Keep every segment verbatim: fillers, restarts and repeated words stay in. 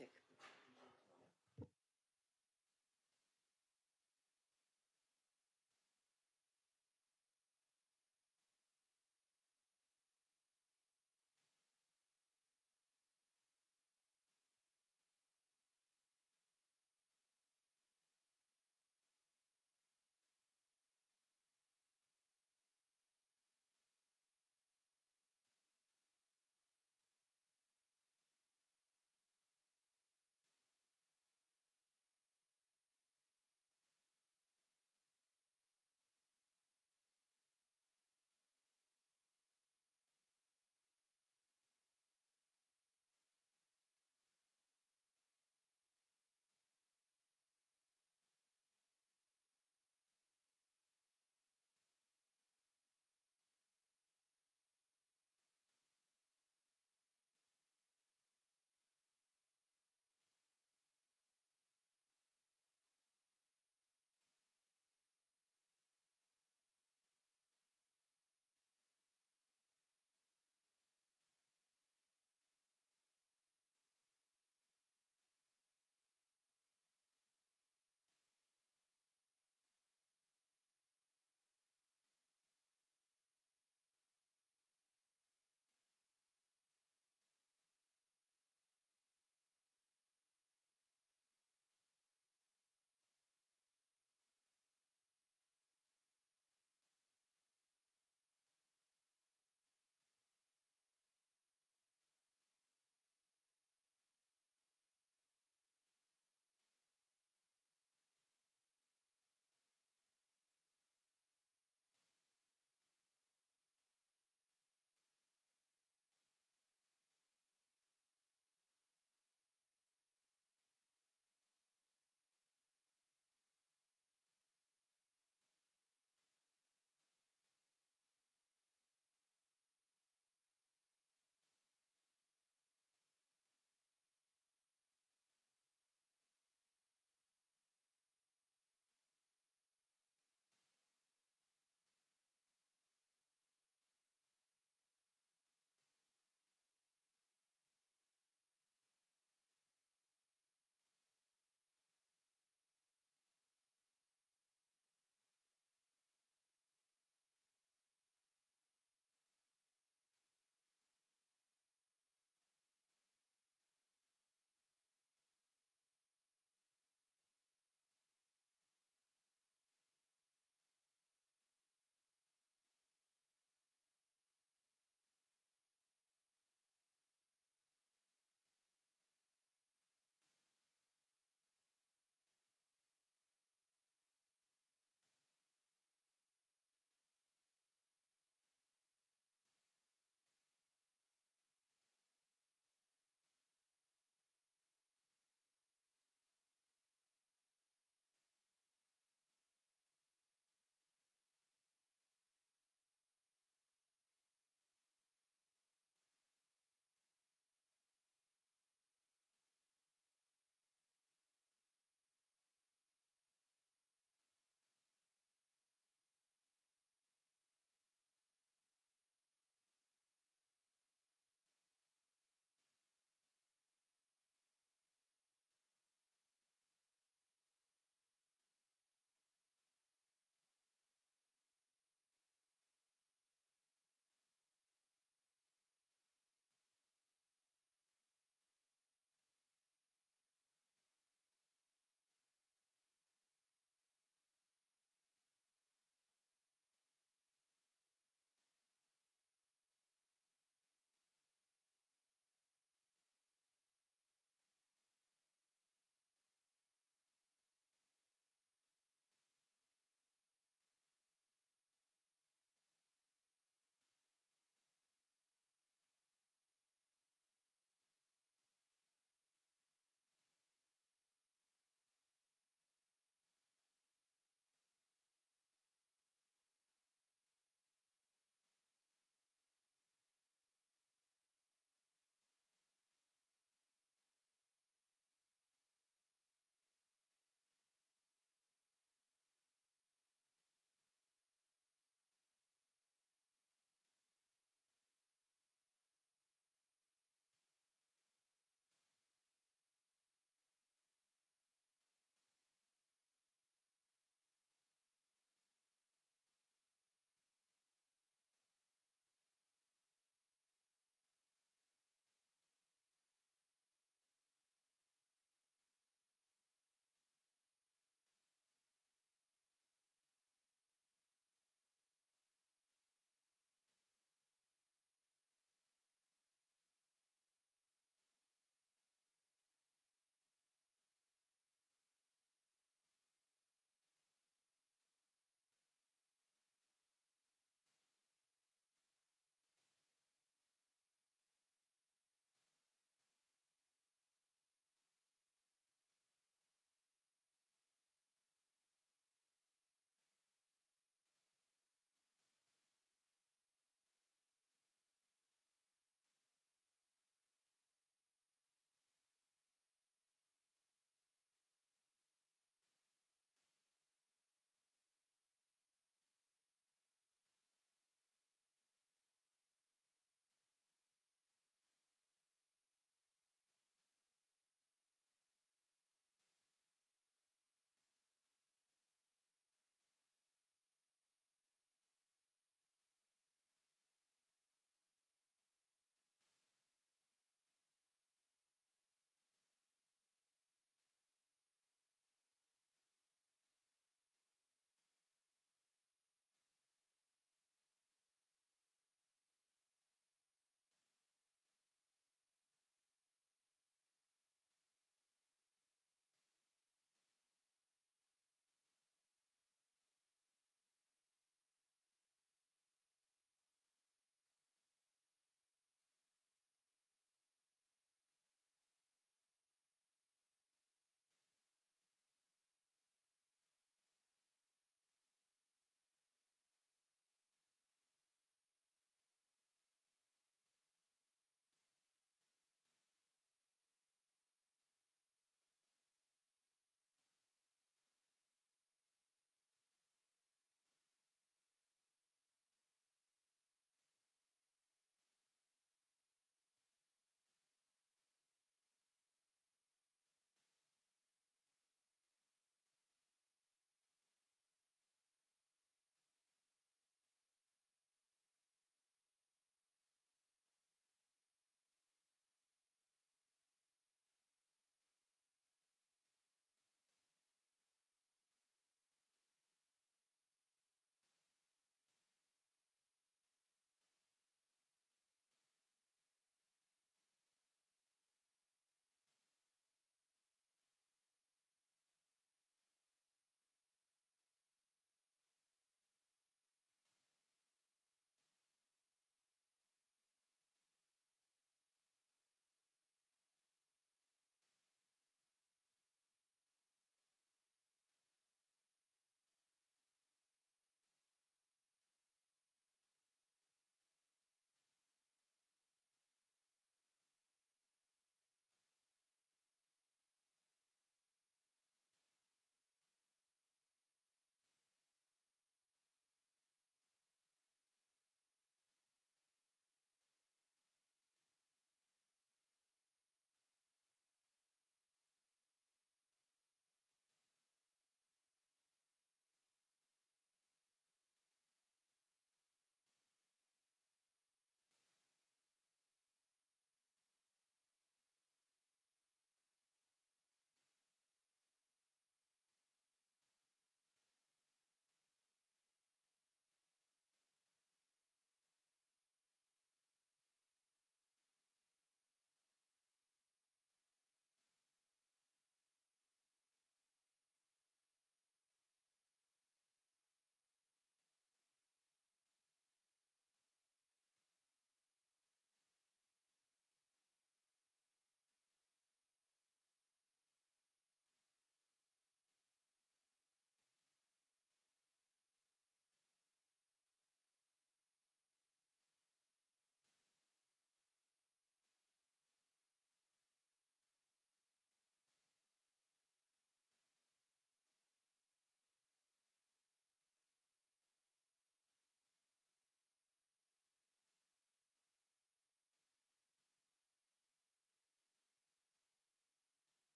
check.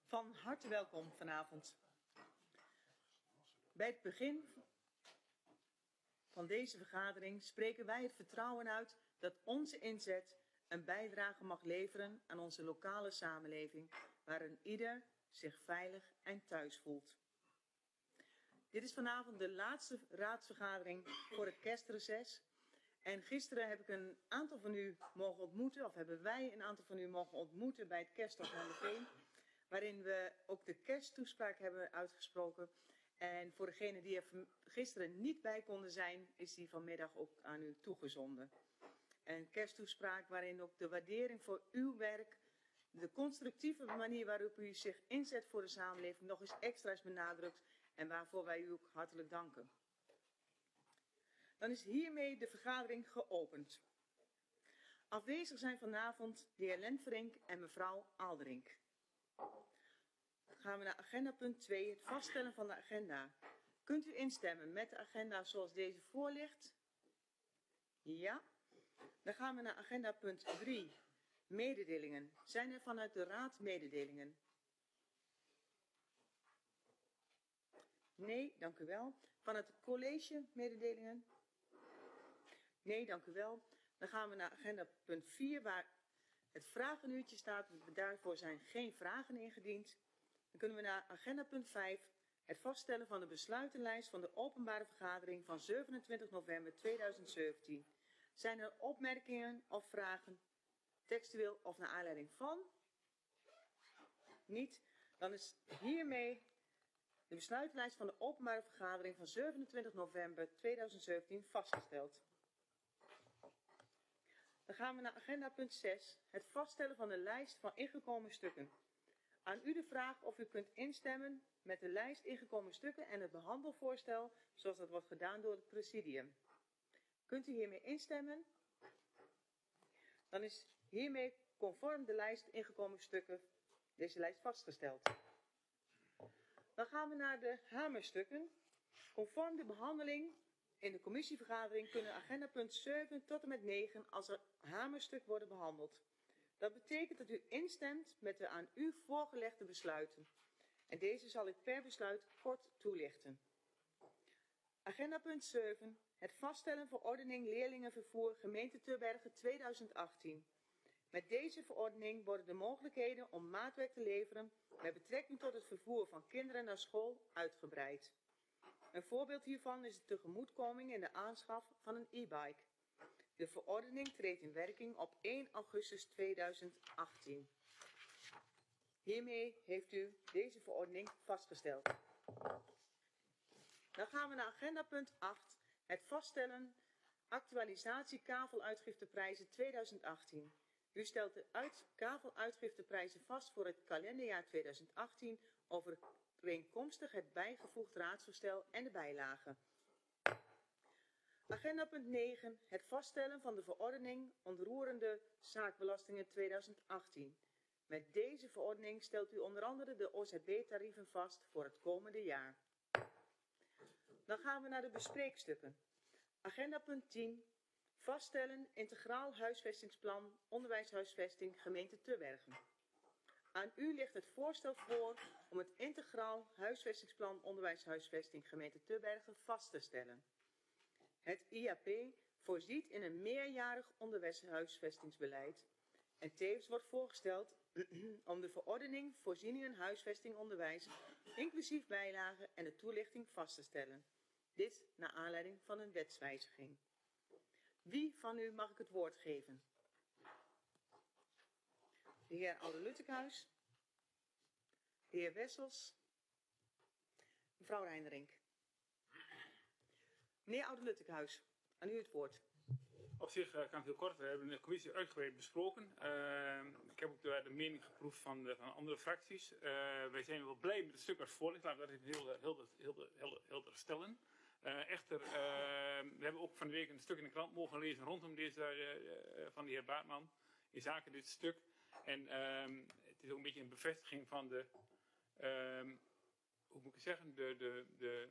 Van harte welkom vanavond. Bij het begin van deze vergadering spreken wij het vertrouwen uit dat onze inzet een bijdrage mag leveren aan onze lokale samenleving, waarin ieder zich veilig en thuis voelt. Dit is vanavond de laatste raadsvergadering voor het kerstreces. En gisteren heb ik een aantal van u mogen ontmoeten, of hebben wij een aantal van u mogen ontmoeten bij het kersttocht aan de Veen, waarin we ook de kersttoespraak hebben uitgesproken. En voor degenen die er gisteren niet bij konden zijn, is die vanmiddag ook aan u toegezonden. Een kersttoespraak waarin ook de waardering voor uw werk, de constructieve manier waarop u zich inzet voor de samenleving, nog eens extra is benadrukt en waarvoor wij u ook hartelijk danken. Dan is hiermee de vergadering geopend. Afwezig zijn vanavond de heer Lentverink en mevrouw Aalderink. Dan gaan we naar agenda punt twee, het vaststellen van de agenda. Kunt u instemmen met de agenda zoals deze voor ligt? Ja. Dan gaan we naar agenda punt drie, mededelingen. Zijn er vanuit de raad mededelingen? Nee, dank u wel. Vanuit het college mededelingen? Nee, dank u wel. Dan gaan we naar agenda punt vier, waar het vragenuurtje staat. Daarvoor zijn geen vragen ingediend. Dan kunnen we naar agenda punt vijf, het vaststellen van de besluitenlijst van de openbare vergadering van zevenentwintig november tweeduizend zeventien. Zijn er opmerkingen of vragen, textueel of naar aanleiding van? Niet. Dan is hiermee de besluitenlijst van de openbare vergadering van zevenentwintig november tweeduizend zeventien vastgesteld. Dan gaan we naar agenda punt zes, het vaststellen van de lijst van ingekomen stukken. Aan u de vraag of u kunt instemmen met de lijst ingekomen stukken en het behandelvoorstel zoals dat wordt gedaan door het presidium. Kunt u hiermee instemmen? Dan is hiermee conform de lijst ingekomen stukken deze lijst vastgesteld. Dan gaan we naar de hamerstukken. Conform de behandeling in de commissievergadering kunnen agenda punt zeven tot en met negen als een hamerstuk worden behandeld. Dat betekent dat u instemt met de aan u voorgelegde besluiten. En deze zal ik per besluit kort toelichten. Agenda punt zeven. Het vaststellen verordening leerlingenvervoer gemeente Terbergen tweeduizend achttien. Met deze verordening worden de mogelijkheden om maatwerk te leveren met betrekking tot het vervoer van kinderen naar school uitgebreid. Een voorbeeld hiervan is de tegemoetkoming in de aanschaf van een e-bike. De verordening treedt in werking op één augustus tweeduizend achttien. Hiermee heeft u deze verordening vastgesteld. Dan gaan we naar agenda punt acht, het vaststellen actualisatie kaveluitgifteprijzen tweeduizend achttien. U stelt de uit, kaveluitgifteprijzen vast voor het kalenderjaar tweeduizend achttien overeenkomstig het bijgevoegd raadsvoorstel en de bijlagen. Agenda punt negen, het vaststellen van de verordening onroerende zaakbelastingen tweeduizend achttien. Met deze verordening stelt u onder andere de O Z B-tarieven vast voor het komende jaar. Dan gaan we naar de bespreekstukken. Agenda punt tien, vaststellen integraal huisvestingsplan onderwijshuisvesting gemeente Terbergen. Aan u ligt het voorstel voor om het integraal huisvestingsplan onderwijshuisvesting gemeente Terbergen vast te stellen. Het I A P voorziet in een meerjarig onderwijshuisvestingsbeleid en tevens wordt voorgesteld om de verordening voorzieningen huisvesting onderwijs inclusief bijlagen en de toelichting vast te stellen. Dit naar aanleiding van een wetswijziging. Wie van u mag ik het woord geven? De heer Oude-Luttekhuis, de heer Wessels, mevrouw Reinderink. Meneer Oude-Luttekhuis, aan u het woord. Op zich uh, kan ik heel kort. We hebben de commissie uitgebreid besproken. Uh, ik heb ook de, de mening geproefd van, de, van andere fracties. Uh, wij zijn wel blij met het stuk als voorligt. Laten we dat even heel, heel, heel, heel, heel stellen. Uh, echter, uh, we hebben ook van de week een stuk in de krant mogen lezen rondom deze uh, uh, van de heer Baartman. In zaken dit stuk. En uh, het is ook een beetje een bevestiging van de, uh, hoe moet ik zeggen, de, de, de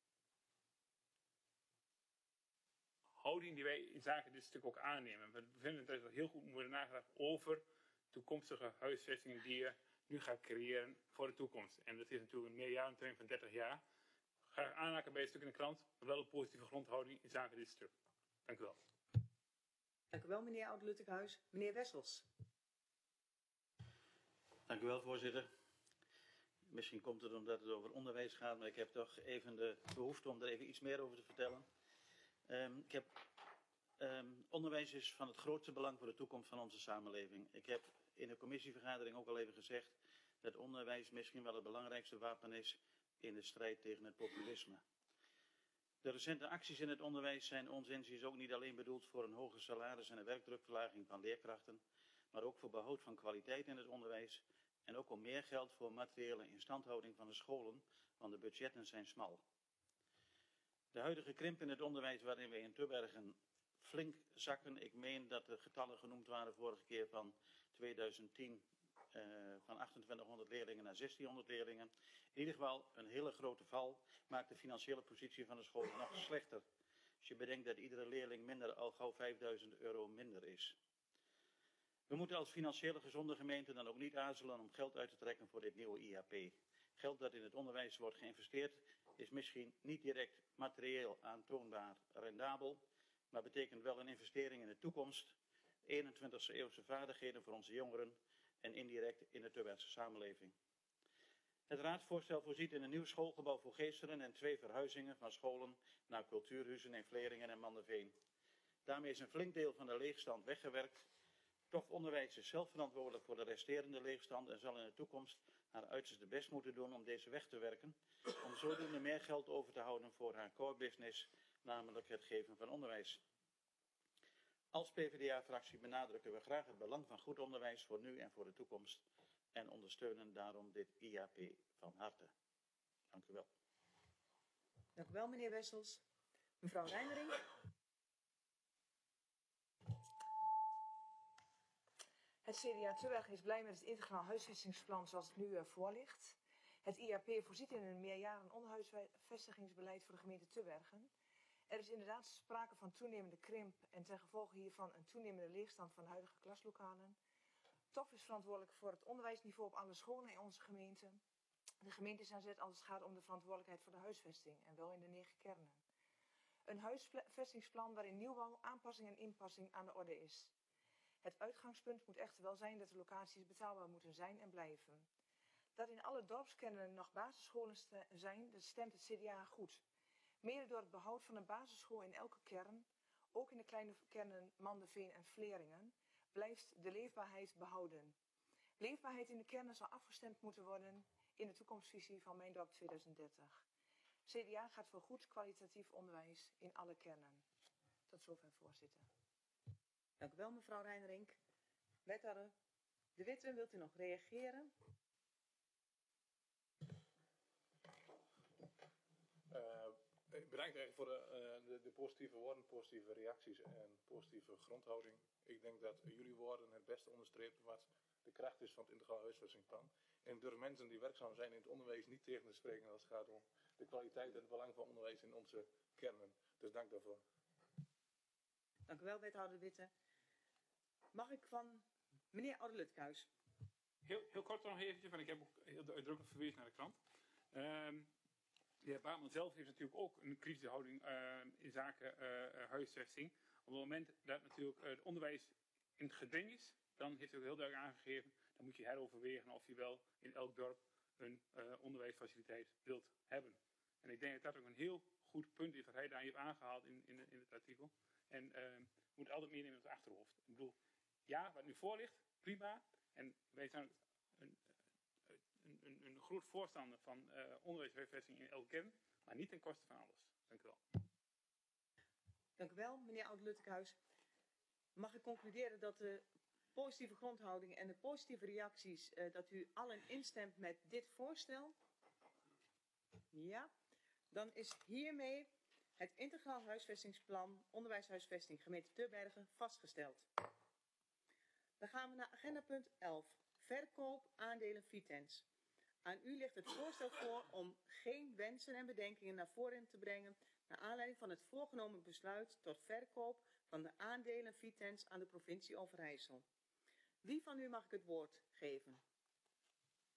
houding die wij in zaken dit stuk ook aannemen. We vinden dat er heel goed moet worden nagedacht over toekomstige huisvestingen die je nu gaat creëren voor de toekomst. En dat is natuurlijk een meerjarentermijn van dertig jaar. Graag aanhaken bij een stuk in de krant, maar wel een positieve grondhouding in zaken dit stuk. Dank u wel. Dank u wel, meneer Oud-Luttekhuis. Meneer Wessels. Dank u wel, voorzitter. Misschien komt het omdat het over onderwijs gaat, maar ik heb toch even de behoefte om er even iets meer over te vertellen. Um, ik heb, um, onderwijs is van het grootste belang voor de toekomst van onze samenleving. Ik heb in de commissievergadering ook al even gezegd dat onderwijs misschien wel het belangrijkste wapen is in de strijd tegen het populisme. De recente acties in het onderwijs zijn ons inziens ook niet alleen bedoeld voor een hoger salaris en een werkdrukverlaging van leerkrachten, maar ook voor behoud van kwaliteit in het onderwijs en ook om meer geld voor materiële instandhouding van de scholen, want de budgetten zijn smal. De huidige krimp in het onderwijs waarin we in Tubbergen flink zakken, ik meen dat de getallen genoemd waren vorige keer van tweeduizend tien, uh, van achtentwintighonderd leerlingen naar zestienhonderd leerlingen. In ieder geval een hele grote val maakt de financiële positie van de school nog slechter. Als je bedenkt dat iedere leerling minder al gauw vijfduizend euro minder is. We moeten als financiële gezonde gemeente dan ook niet aarzelen om geld uit te trekken voor dit nieuwe I A P. Geld dat in het onderwijs wordt geïnvesteerd is misschien niet direct materieel aantoonbaar rendabel, maar betekent wel een investering in de toekomst, eenentwintigste eeuwse vaardigheden voor onze jongeren en indirect in de Tubbergse samenleving. Het raadsvoorstel voorziet in een nieuw schoolgebouw voor Geesteren en twee verhuizingen van scholen naar cultuurhuizen in Vleringen en Manderveen. Daarmee is een flink deel van de leegstand weggewerkt. Toch onderwijs is zelf verantwoordelijk voor de resterende leegstand en zal in de toekomst haar uiterste best moeten doen om deze weg te werken, om zodoende meer geld over te houden voor haar core business, namelijk het geven van onderwijs. Als P v d A-fractie benadrukken we graag het belang van goed onderwijs voor nu en voor de toekomst en ondersteunen daarom dit I A P van harte. Dank u wel. Dank u wel, meneer Wessels. Mevrouw Reijnering. Het C D A Tubbergen is blij met het integraal huisvestingsplan zoals het nu uh, voor ligt. Het I A P voorziet in een meerjaren onderhuisvestigingsbeleid voor de gemeente Tubbergen. Er is inderdaad sprake van toenemende krimp en ten gevolge hiervan een toenemende leegstand van de huidige klaslokalen. T O F is verantwoordelijk voor het onderwijsniveau op alle scholen in onze gemeente. De gemeente is aan zet als het gaat om de verantwoordelijkheid voor de huisvesting en wel in de negen kernen. Een huisvestingsplan waarin nieuwbouw, aanpassing en inpassing aan de orde is. Het uitgangspunt moet echter wel zijn dat de locaties betaalbaar moeten zijn en blijven. Dat in alle dorpskernen nog basisscholen zijn, dat stemt het C D A goed. Mede door het behoud van een basisschool in elke kern, ook in de kleine kernen Manderveen en Vleringen, blijft de leefbaarheid behouden. Leefbaarheid in de kernen zal afgestemd moeten worden in de toekomstvisie van Mijn Dorp tweeduizend dertig. C D A gaat voor goed kwalitatief onderwijs in alle kernen. Tot zover, voorzitter. Dank u wel, mevrouw Reijnering. Wethouder De Witte, wilt u nog reageren? Uh, bedankt eigenlijk voor de, uh, de, de positieve woorden, positieve reacties en positieve grondhouding. Ik denk dat jullie woorden het beste onderstrepen wat de kracht is van het integraal huisvestingsplan. En door mensen die werkzaam zijn in het onderwijs niet tegen te spreken als het gaat om de kwaliteit en het belang van onderwijs in onze kernen. Dus dank daarvoor. Dank u wel, wethouder De Witte. Mag ik van meneer Oud-Luttekhuis? Heel, heel kort nog eventjes, want ik heb ook heel uitdrukkelijk verwezen naar de krant. Um, de heer Baarman zelf heeft natuurlijk ook een kritische houding uh, in zaken uh, huisvesting. Op het moment dat natuurlijk uh, het onderwijs in het geding is, dan heeft hij ook heel duidelijk aangegeven, dan moet je heroverwegen of je wel in elk dorp een uh, onderwijsfaciliteit wilt hebben. En ik denk dat dat ook een heel goed punt is wat hij daar heeft aangehaald in, in, in het artikel. En uh, we moeten altijd meenemen in het achterhoofd. Ik bedoel, ja, wat nu voor ligt, prima. En wij zijn een, een, een, een groot voorstander van uh, onderwijshuisvesting in elke kern, maar niet ten koste van alles. Dank u wel. Dank u wel, meneer Oud-Luttekhuis. Mag ik concluderen dat de positieve grondhouding en de positieve reacties, uh, dat u allen instemt met dit voorstel? Ja, dan is hiermee het integraal huisvestingsplan onderwijshuisvesting gemeente Tubbergen vastgesteld. Dan gaan we naar agenda punt elf. Verkoop aandelen Vitens. Aan u ligt het voorstel voor om geen wensen en bedenkingen naar voren te brengen naar aanleiding van het voorgenomen besluit tot verkoop van de aandelen Vitens aan de provincie Overijssel. Wie van u mag ik het woord geven?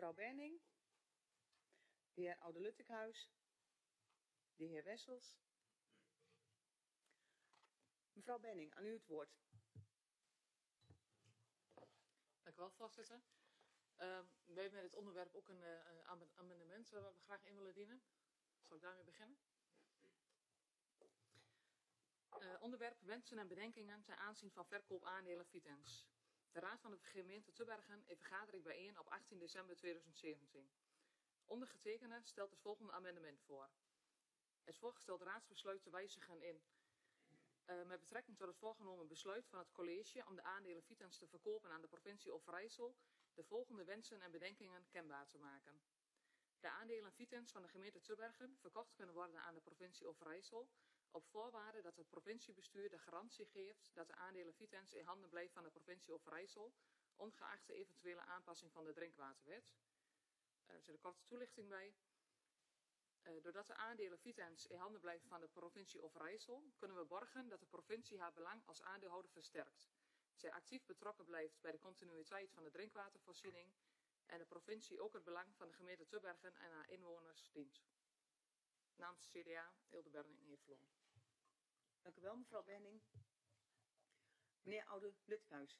Mevrouw Berning, de heer Oude-Luttekhuis, de heer Wessels. Mevrouw Benning, aan u het woord. Dank u wel, voorzitter. Uh, wij hebben met dit onderwerp ook een uh, amendement uh, waar we graag in willen dienen. Zal ik daarmee beginnen? Uh, onderwerp wensen en bedenkingen ten aanzien van verkoop aandelen Vitens. De Raad van de Gemeente Tubbergen in vergadering bijeen op achttien december tweeduizend zeventien. Ondergetekende stelt het volgende amendement voor. Het voorgestelde raadsbesluit te wijzigen in Uh, met betrekking tot het voorgenomen besluit van het college om de aandelen Vitens te verkopen aan de provincie Overijssel de volgende wensen en bedenkingen kenbaar te maken. De aandelen Vitens van de gemeente Tubbergen verkocht kunnen worden aan de provincie Overijssel op voorwaarde dat het provinciebestuur de garantie geeft dat de aandelen Vitens in handen blijven van de provincie Overijssel, ongeacht de eventuele aanpassing van de drinkwaterwet. Uh, er zit een korte toelichting bij. Uh, doordat de aandelen Vitens in handen blijven van de provincie Overijssel, kunnen we borgen dat de provincie haar belang als aandeelhouder versterkt. Zij actief betrokken blijft bij de continuïteit van de drinkwatervoorziening en de provincie ook het belang van de gemeente Tubbergen en haar inwoners dient. Namens de C D A, Hilde Berning en heer Vloon. Dank u wel, mevrouw Benning. Meneer Oude-Luttekhuis.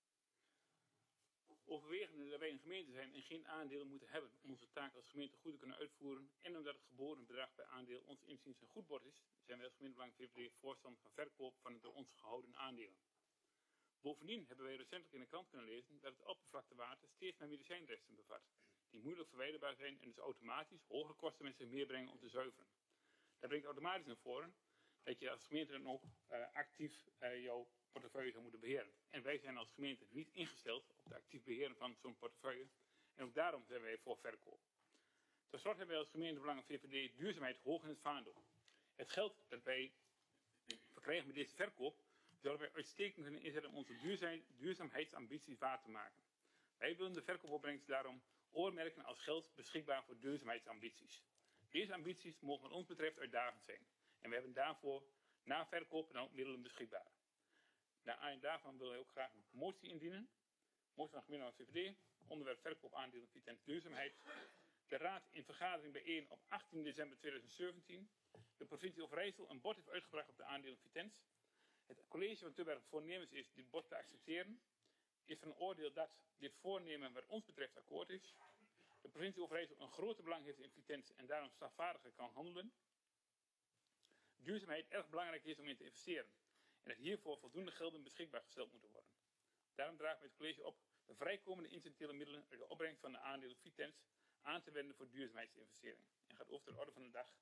Overwegende dat wij een gemeente zijn en geen aandelen moeten hebben om onze taak als gemeente goed te kunnen uitvoeren en omdat het geboden bedrag bij aandeel ons inziens een goed bod is, zijn wij als gemeentebelang V V D voorstander van verkoop van de door ons gehouden aandelen. Bovendien hebben wij recentelijk in de krant kunnen lezen dat het oppervlaktewater steeds meer medicijnresten bevat, die moeilijk verwijderbaar zijn en dus automatisch hogere kosten met zich meebrengen om te zuiveren. Dat brengt automatisch naar voren dat je als gemeente dan ook uh, actief uh, jouw portefeuille zou moeten beheren. En wij zijn als gemeente niet ingesteld op het actief beheren van zo'n portefeuille. En ook daarom zijn wij voor verkoop. Ten slotte hebben wij als gemeentebelangen V V D duurzaamheid hoog in het vaandel. Het geld dat wij verkrijgen met deze verkoop, zouden wij uitstekend kunnen inzetten om onze duurzaam, duurzaamheidsambities waar te maken. Wij willen de verkoopopbrengst daarom oormerken als geld beschikbaar voor duurzaamheidsambities. Deze ambities mogen wat ons betreft uitdagend zijn. En we hebben daarvoor na verkoop dan ook middelen beschikbaar. Naar aanleiding daarvan willen wij ook graag een motie indienen. Motie van de gemeente V V D, onderwerp verkoop aandelen Vitens duurzaamheid. De raad in vergadering bijeen op achttien december tweeduizend zeventien. De provincie Overijssel een bod heeft uitgebracht op de aandelen Vitens. Het college van Tubbergen voornemens is dit bod te accepteren. Is van oordeel dat dit voornemen wat ons betreft akkoord is. De provincie Overijssel een grote belang heeft in Vitens en daarom slagvaardiger kan handelen. Duurzaamheid erg belangrijk is om in te investeren. En dat hiervoor voldoende gelden beschikbaar gesteld moeten worden. Daarom draagt het college op de vrijkomende incidentele middelen uit de opbrengst van de aandelen Vitens aan te wenden voor duurzaamheidsinvesteringen. En gaat over de orde van de dag.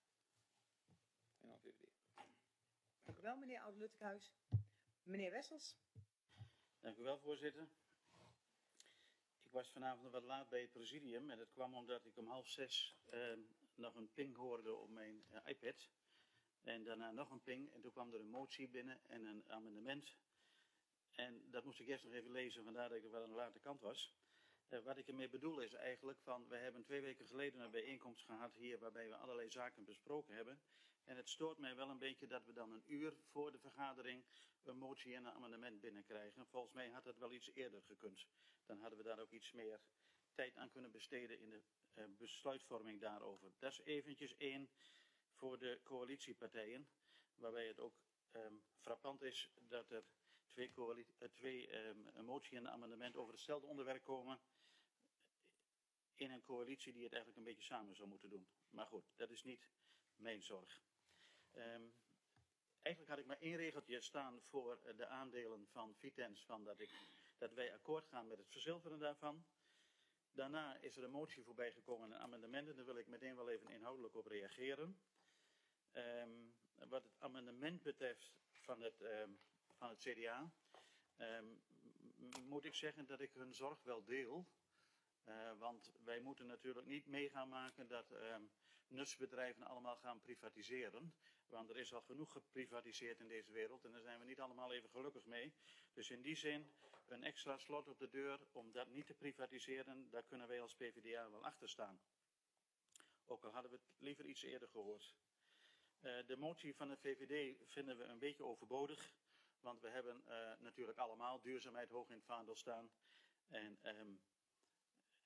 En dan V V D. Dank u wel, meneer Oude-Luttekhuis. Meneer Wessels. Dank u wel, voorzitter. Ik was vanavond wat laat bij het presidium en dat kwam omdat ik om half zes eh, nog een ping hoorde op mijn uh, iPad. En daarna nog een ping en toen kwam er een motie binnen en een amendement. En dat moest ik eerst nog even lezen, vandaar dat ik er wel aan de late kant was. Uh, wat ik ermee bedoel is eigenlijk van, we hebben twee weken geleden een bijeenkomst gehad hier waarbij we allerlei zaken besproken hebben. En het stoort mij wel een beetje dat we dan een uur voor de vergadering een motie en een amendement binnenkrijgen. Volgens mij had dat wel iets eerder gekund. Dan hadden we daar ook iets meer tijd aan kunnen besteden in de uh, besluitvorming daarover. Dat is eventjes één voor de coalitiepartijen, waarbij het ook um, frappant is dat er twee, uh, twee um, een motie en een amendement over hetzelfde onderwerp komen in een coalitie die het eigenlijk een beetje samen zou moeten doen. Maar goed, dat is niet mijn zorg. Um, eigenlijk had ik maar één regeltje staan voor uh, de aandelen van Vitens, van dat, ik, dat wij akkoord gaan met het verzilveren daarvan. Daarna is er een motie voorbij gekomen en amendementen, daar wil ik meteen wel even inhoudelijk op reageren. Um, wat het amendement betreft van het, um, van het C D A, um, moet ik zeggen dat ik hun zorg wel deel. Uh, want wij moeten natuurlijk niet mee gaan maken dat um, nutsbedrijven allemaal gaan privatiseren. Want er is al genoeg geprivatiseerd in deze wereld en daar zijn we niet allemaal even gelukkig mee. Dus in die zin een extra slot op de deur om dat niet te privatiseren, daar kunnen wij als P V D A wel achter staan. Ook al hadden we het liever iets eerder gehoord. Uh, de motie van de V V D vinden we een beetje overbodig. Want we hebben uh, natuurlijk allemaal duurzaamheid hoog in het vaandel staan. En um,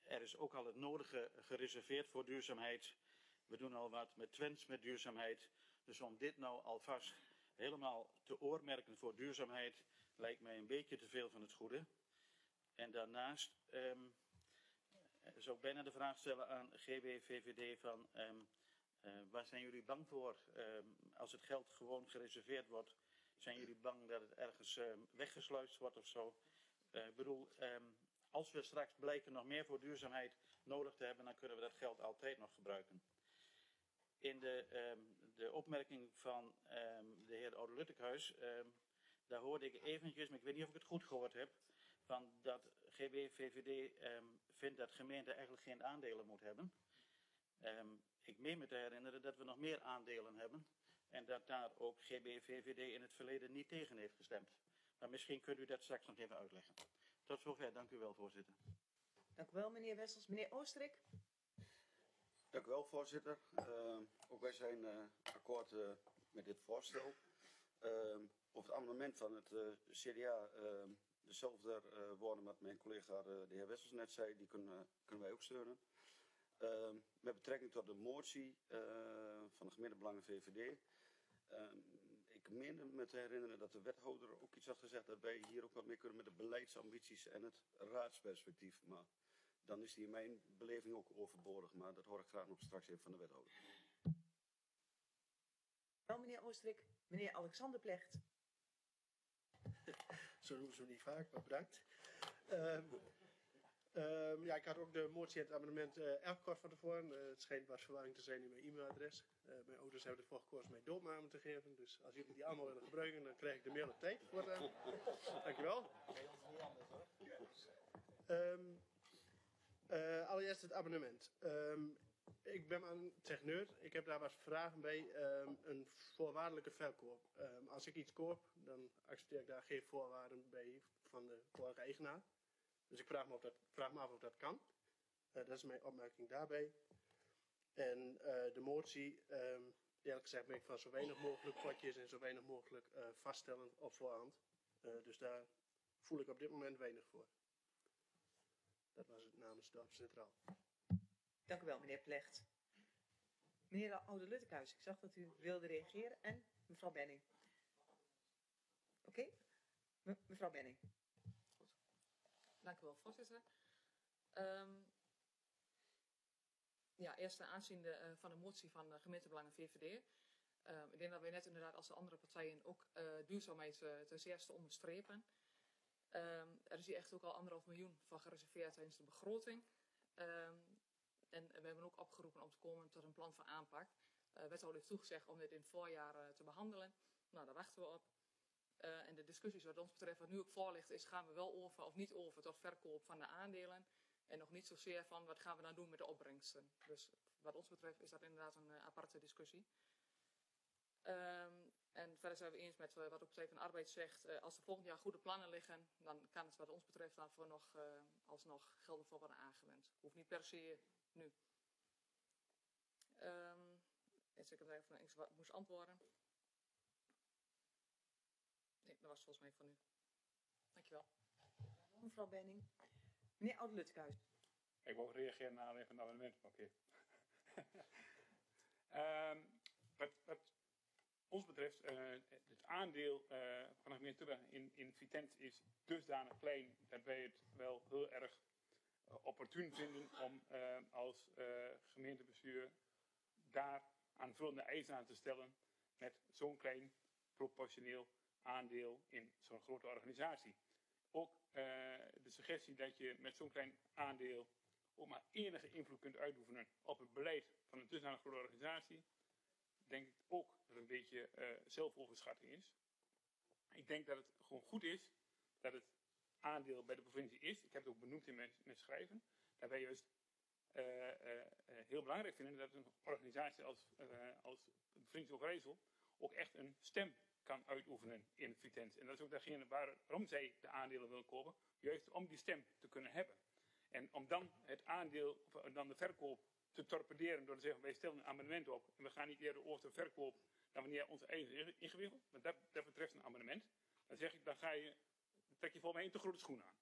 er is ook al het nodige gereserveerd voor duurzaamheid. We doen al wat met Twents met duurzaamheid. Dus om dit nou alvast helemaal te oormerken voor duurzaamheid lijkt mij een beetje te veel van het goede. En daarnaast um, zou ik bijna de vraag stellen aan G B V V D van um, uh, waar zijn jullie bang voor? Um, als het geld gewoon gereserveerd wordt, zijn jullie bang dat het ergens um, weggesluist wordt of zo? Uh, ik bedoel, um, als we straks blijken nog meer voor duurzaamheid nodig te hebben, dan kunnen we dat geld altijd nog gebruiken. In de, um, de opmerking van um, de heer Oude-Luttekhuis, um, daar hoorde ik eventjes, maar ik weet niet of ik het goed gehoord heb, van dat G B V V D um, vindt dat gemeenten eigenlijk geen aandelen moet hebben. Um, ik meen me te herinneren dat we nog meer aandelen hebben en dat daar ook G B V V D in het verleden niet tegen heeft gestemd. Maar misschien kunt u dat straks nog even uitleggen. Tot zover, dank u wel, voorzitter. Dank u wel, meneer Wessels. Meneer Oosterik? Dank u wel, voorzitter. Uh, ook wij zijn uh, akkoord uh, met dit voorstel. Uh, over het amendement van het uh, C D A, uh, dezelfde uh, woorden wat mijn collega uh, de heer Wessels net zei, die kunnen, uh, kunnen wij ook steunen. Uh, met betrekking tot de motie uh, van de gemeentebelangen V V D. Uh, ik meende me te herinneren dat de wethouder ook iets had gezegd dat wij hier ook wat mee kunnen met de beleidsambities en het raadsperspectief. Maar dan is die in mijn beleving ook overbodig, maar dat hoor ik graag nog straks even van de wethouder. Wel, meneer Oosterik. Meneer Alexander Plecht. Zo doen ze niet vaak, maar bedankt. Uh, uh, ja, ik had ook de motie en het amendement uh, erg kort van tevoren. Uh, het schijnt wat verwarring te zijn in mijn e-mailadres. Uh, mijn ouders hebben ervoor gekozen mij doopnamen te geven. Dus als jullie die allemaal willen gebruiken, dan krijg ik de mail op tijd. Uh, dankjewel. Um, uh, allereerst het abonnement. Um, ik ben aan techneut. Ik heb daar wat vragen bij. Um, een voorwaardelijke verkoop. Um, als ik iets koop, dan accepteer ik daar geen voorwaarden bij van de vorige eigenaar. Dus ik vraag me, of dat, vraag me af of dat kan. Uh, dat is mijn opmerking daarbij. En uh, de motie, um, eerlijk gezegd ben ik van zo weinig mogelijk potjes en zo weinig mogelijk uh, vaststellen op voorhand. Uh, dus daar voel ik op dit moment weinig voor. Dat was het namens Dorp Centraal. Dank u wel, meneer Plecht. Meneer Oude-Luttekhuis, ik zag dat u wilde reageren. En mevrouw Benning. Oké, okay. Me mevrouw Benning. Dank u wel, voorzitter. Um, ja, eerst ten aanzien de, uh, van de motie van de gemeentebelangen V V D. Um, ik denk dat wij net inderdaad als de andere partijen ook uh, duurzaamheid uh, ten zeerste onderstrepen. Um, er is hier echt ook al anderhalf miljoen van gereserveerd tijdens de begroting. Um, en we hebben ook opgeroepen om te komen tot een plan van aanpak. Uh, wethouder heeft toegezegd om dit in het voorjaar uh, te behandelen. Nou, daar wachten we op. Uh, en de discussies wat ons betreft, wat nu ook voor ligt, is gaan we wel over of niet over tot verkoop van de aandelen. En nog niet zozeer van wat gaan we dan doen met de opbrengsten. Dus wat ons betreft is dat inderdaad een uh, aparte discussie. Um, en verder zijn we eens met uh, wat ook Partij van de Arbeid zegt. Uh, als er volgend jaar goede plannen liggen, dan kan het wat ons betreft daarvoor nog uh, alsnog gelden voor worden aangewend. Hoeft niet per se nu. Um, eens ik even eens wat moest antwoorden. Nee, dat was volgens mij van u. Dankjewel. Mevrouw Benning. Meneer Oude-Luttekhuis. Ik wou reageren naar een van het amendement, maar oké. Okay. um, wat, wat ons betreft, uh, het aandeel uh, van de gemeente Tubbergen in, in Vitens is dusdanig klein dat wij het wel heel erg uh, opportun vinden om uh, als uh, gemeentebestuur daar aanvullende eisen aan te stellen met zo'n klein proportioneel aandeel in zo'n grote organisatie. Ook uh, de suggestie dat je met zo'n klein aandeel ook maar enige invloed kunt uitoefenen op het beleid van een dusdanig grote organisatie, denk ik ook dat het een beetje uh, zelfoverschatting is. Ik denk dat het gewoon goed is dat het aandeel bij de provincie is. Ik heb het ook benoemd in mijn, mijn schrijven. Dat wij juist uh, uh, uh, heel belangrijk vinden dat een organisatie als, uh, als de provincie Overijssel ook echt een stem kan uitoefenen in Vitens. En dat is ook degene waarom zij de aandelen willen kopen, juist om die stem te kunnen hebben. En om dan het aandeel, of dan de verkoop te torpederen door te zeggen, wij stellen een amendement op en we gaan niet eerder over de verkoop dan wanneer onze eigen ingewikkeld. Want dat, dat betreft een amendement. Dan zeg ik, dan ga je, dan trek je volgens mij een te grote schoen aan.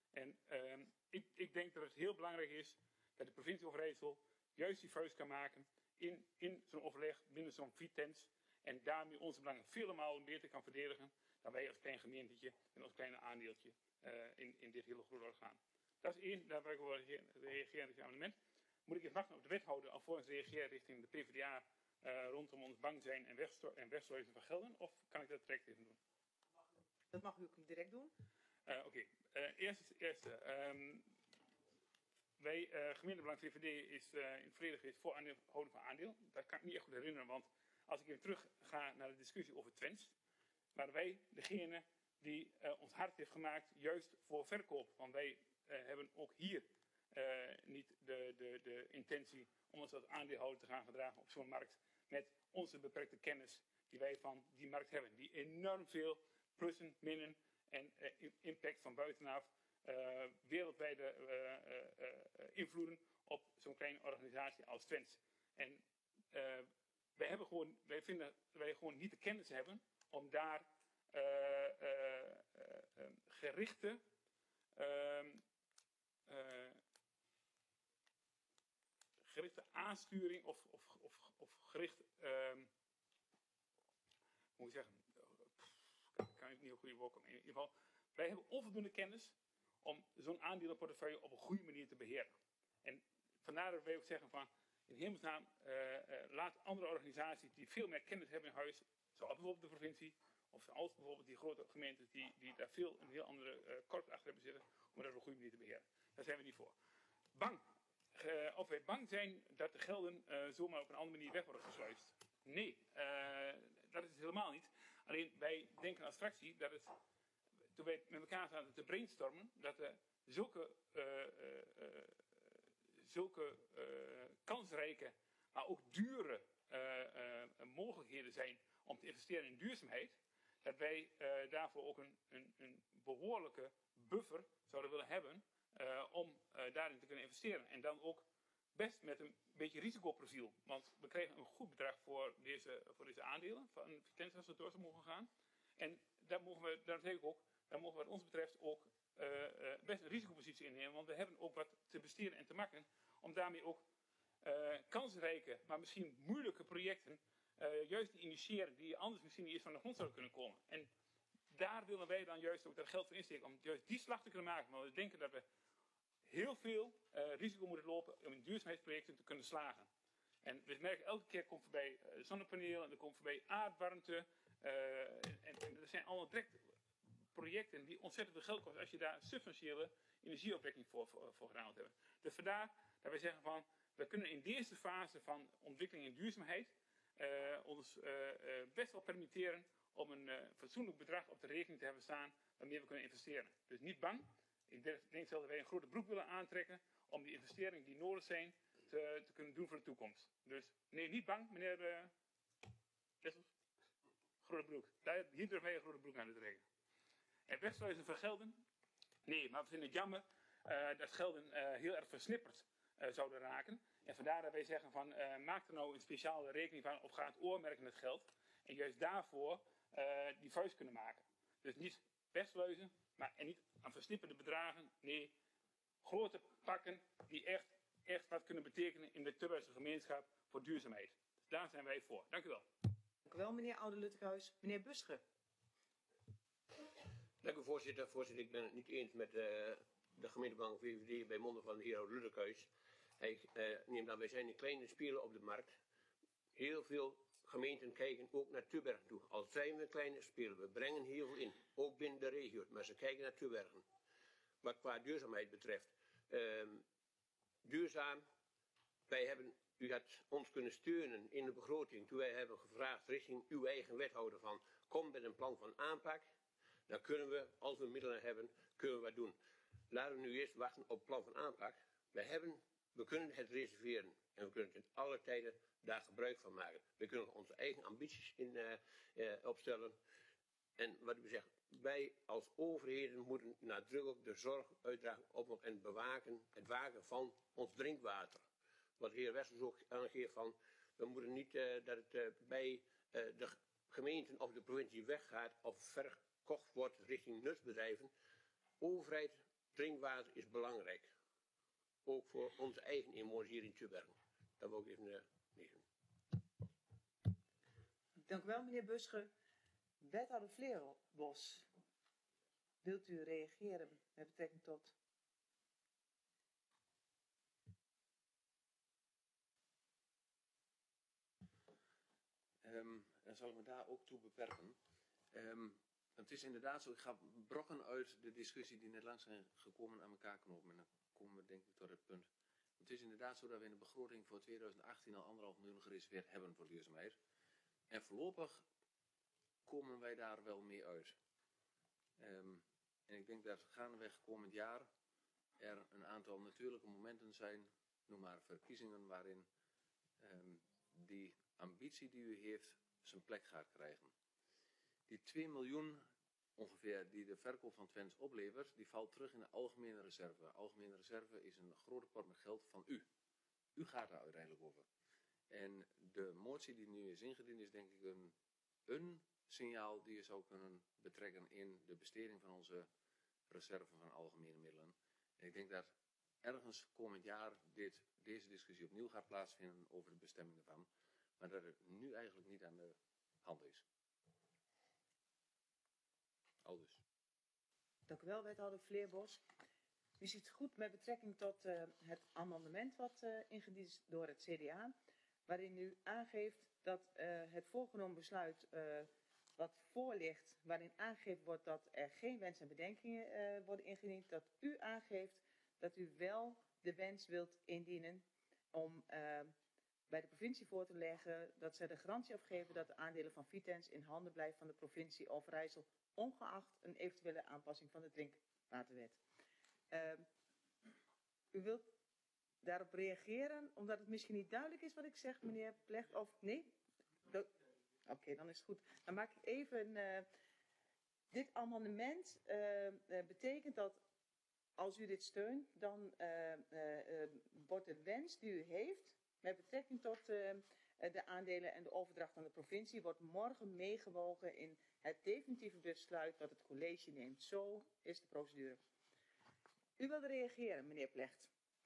En uh, ik, ik denk dat het heel belangrijk is dat de provincie Overijssel juist die vuist kan maken in, in zo'n overleg binnen zo'n Vitens. En daarmee onze belangen vele malen beter kan verdedigen dan wij als klein gemeentetje en als kleine aandeeltje uh, in, in dit hele grote orgaan. Dat is één, daar wil ik wel reageren richting het amendement. Moet ik even wachten op de wethouder alvorens reageren richting de P v d A uh, rondom ons bang zijn en, wegsto- en wegsluizen van gelden? Of kan ik dat direct even doen? Dat mag u ook direct doen. Uh, Oké, okay. uh, eerst, eerste. Um, wij, uh, gemeentebelang V V D is uh, in het verleden geweest voor aanhouden van aandeel. Dat kan ik me niet echt goed herinneren, want als ik even terug ga naar de discussie over Twents, waren wij degene die uh, ons hart heeft gemaakt juist voor verkoop. Want wij uh, hebben ook hier uh, niet de, de, de intentie om ons als aandeelhouder te gaan gedragen op zo'n markt met onze beperkte kennis die wij van die markt hebben. Die enorm veel plussen, minnen en uh, impact van buitenaf, uh, wereldwijde uh, uh, uh, invloeden op zo'n kleine organisatie als Twents. En uh, wij, hebben gewoon, wij vinden dat wij gewoon niet de kennis hebben om daar uh, uh, uh, uh, gerichte uh, uh, gerichte aansturing of, of, of, of gericht, uh, hoe moet ik zeggen, kan, kan ik niet op goede woord komen. In ieder geval, wij hebben onvoldoende kennis om zo'n aandelenportefeuille op een goede manier te beheren. En vandaar dat wij ook zeggen van, in hemelsnaam, uh, uh, laat andere organisaties die veel meer kennis hebben in huis, zoals bijvoorbeeld de provincie, of zoals bijvoorbeeld die grote gemeentes die, die daar veel een heel andere uh, korps achter hebben zitten, om dat op een goede manier te beheren. Daar zijn we niet voor. Bang. Uh, of wij bang zijn dat de gelden uh, zomaar op een andere manier weg worden gesluist. Nee, uh, dat is het helemaal niet. Alleen wij denken als fractie dat het, toen wij met elkaar zaten te brainstormen, dat er zulke, uh, uh, uh, zulke uh, kansrijke, maar ook dure uh, uh, mogelijkheden zijn om te investeren in duurzaamheid, dat wij uh, daarvoor ook een, een, een behoorlijke buffer zouden willen hebben uh, om uh, daarin te kunnen investeren. En dan ook best met een beetje risicoprofiel. Want we kregen een goed bedrag voor deze, voor deze aandelen, van Vitens als we door zou mogen gaan. En daar mogen we, daar zeg ik ook, daar mogen we wat ons betreft ook uh, uh, best een risicopositie innemen. Want we hebben ook wat te besteden en te maken om daarmee ook uh, kansrijke, maar misschien moeilijke projecten uh, juist te initiëren die anders misschien niet eens van de grond zouden kunnen komen. En daar willen wij dan juist ook dat geld voor insteken om juist die slag te kunnen maken. Want we denken dat we heel veel uh, risico moeten lopen om in duurzaamheidsprojecten te kunnen slagen. En we merken elke keer komt voorbij uh, zonnepanelen, en er komt voorbij aardwarmte. Uh, en, en er zijn allemaal direct projecten die ontzettend veel geld kosten als je daar substantiële energieopwekking voor, voor, voor gedaan moet hebben. Dus vandaar dat wij zeggen van, we kunnen in deze fase van ontwikkeling in duurzaamheid uh, ons uh, uh, best wel permitteren om een uh, fatsoenlijk bedrag op de rekening te hebben staan waarmee we kunnen investeren. Dus niet bang. Ik denk zelf dat wij een grote broek willen aantrekken om die investeringen die nodig zijn te, te kunnen doen voor de toekomst. Dus nee, niet bang, meneer uh, Wessels. Grote broek. Daar, hier durven wij een grote broek aan te trekken. En wegsluizen van gelden? Nee, maar we vinden het jammer uh, dat gelden uh, heel erg versnipperd uh, zouden raken. En vandaar dat wij zeggen van, uh, maak er nou een speciale rekening van of ga het oormerken het geld. En juist daarvoor uh, die vuist kunnen maken. Dus niet wegsluizen, maar en niet aan versnipperde bedragen. Nee, grote pakken die echt, echt wat kunnen betekenen in de Tubbergse gemeenschap voor duurzaamheid. Dus daar zijn wij voor. Dank u wel. Dank u wel, meneer Oude-Luttekhuis. Meneer Busche. Dank u, voorzitter. Voorzitter, ik ben het niet eens met uh, de gemeentebelang V V D bij monden van de heer Oude-Luttekhuis. Hij uh, neemt aan, wij zijn een kleine speler op de markt. Heel veel gemeenten kijken ook naar Tubbergen toe. Al zijn we een kleine speler, we brengen heel veel in. Ook binnen de regio, maar ze kijken naar Tubbergen. Wat qua duurzaamheid betreft. Um, duurzaam, wij hebben, u had ons kunnen steunen in de begroting toen wij hebben gevraagd richting uw eigen wethouder van kom met een plan van aanpak. Dan kunnen we, als we middelen hebben, kunnen we wat doen. Laten we nu eerst wachten op het plan van aanpak. We, hebben, we kunnen het reserveren en we kunnen het in alle tijden daar gebruik van maken. We kunnen onze eigen ambities in, uh, uh, opstellen. En wat u zegt, wij als overheden moeten nadrukkelijk de zorg uitdragen op en bewaken, het waken van ons drinkwater. Wat de heer Wessels ook aangeeft van, we moeten niet uh, dat het uh, bij uh, de gemeenten of de provincie weggaat of verkocht wordt richting nutsbedrijven. Overheid drinkwater is belangrijk. Ook voor onze eigen inwoners hier in Tubbergen. Dat wil ik even uh, nemen. Dank u wel, meneer Busche. Wethouder Vleerbos, wilt u reageren met betrekking tot... Um, en zal ik me daar ook toe beperken. Um, het is inderdaad zo, ik ga brokken uit de discussie die net langs zijn gekomen aan elkaar knopen. En dan komen we denk ik tot het punt. Het is inderdaad zo dat we in de begroting voor twintig achttien al anderhalf miljoen gereserveerd hebben voor duurzaamheid. En voorlopig komen wij daar wel mee uit. Um, en ik denk dat gaandeweg komend jaar er een aantal natuurlijke momenten zijn, noem maar verkiezingen, waarin um, die ambitie die u heeft zijn plek gaat krijgen. Die twee miljoen ongeveer die de verkoop van Twents oplevert, die valt terug in de algemene reserve. De algemene reserve is een grote pot met geld van u. U gaat daar uiteindelijk over. En de motie die nu is ingediend is denk ik een, een signaal die je zou kunnen betrekken in de besteding van onze reserve van algemene middelen. En ik denk dat ergens komend jaar dit, deze discussie opnieuw gaat plaatsvinden over de bestemming ervan. Maar dat het nu eigenlijk niet aan de hand is. Aldus. Dank u wel, wethouder Vleerbos. U ziet het goed met betrekking tot uh, het amendement wat uh, ingediend is door het C D A. Waarin u aangeeft dat uh, het voorgenomen besluit uh, wat voor ligt, waarin aangegeven wordt dat er geen wens en bedenkingen uh, worden ingediend, dat u aangeeft dat u wel de wens wilt indienen om uh, bij de provincie voor te leggen dat zij de garantie afgeven dat de aandelen van Vitens in handen blijven van de provincie Overijssel, ongeacht een eventuele aanpassing van de drinkwaterwet. Uh, u wilt daarop reageren, omdat het misschien niet duidelijk is wat ik zeg, meneer Plecht, of nee? Oké, okay, dan is het goed. Dan maak ik even... Uh, dit amendement uh, uh, betekent dat als u dit steunt, dan uh, uh, uh, wordt de wens die u heeft met betrekking tot uh, de aandelen en de overdracht aan de provincie, wordt morgen meegewogen in het definitieve besluit dat het college neemt. Zo is de procedure. U wilde reageren, meneer Plecht.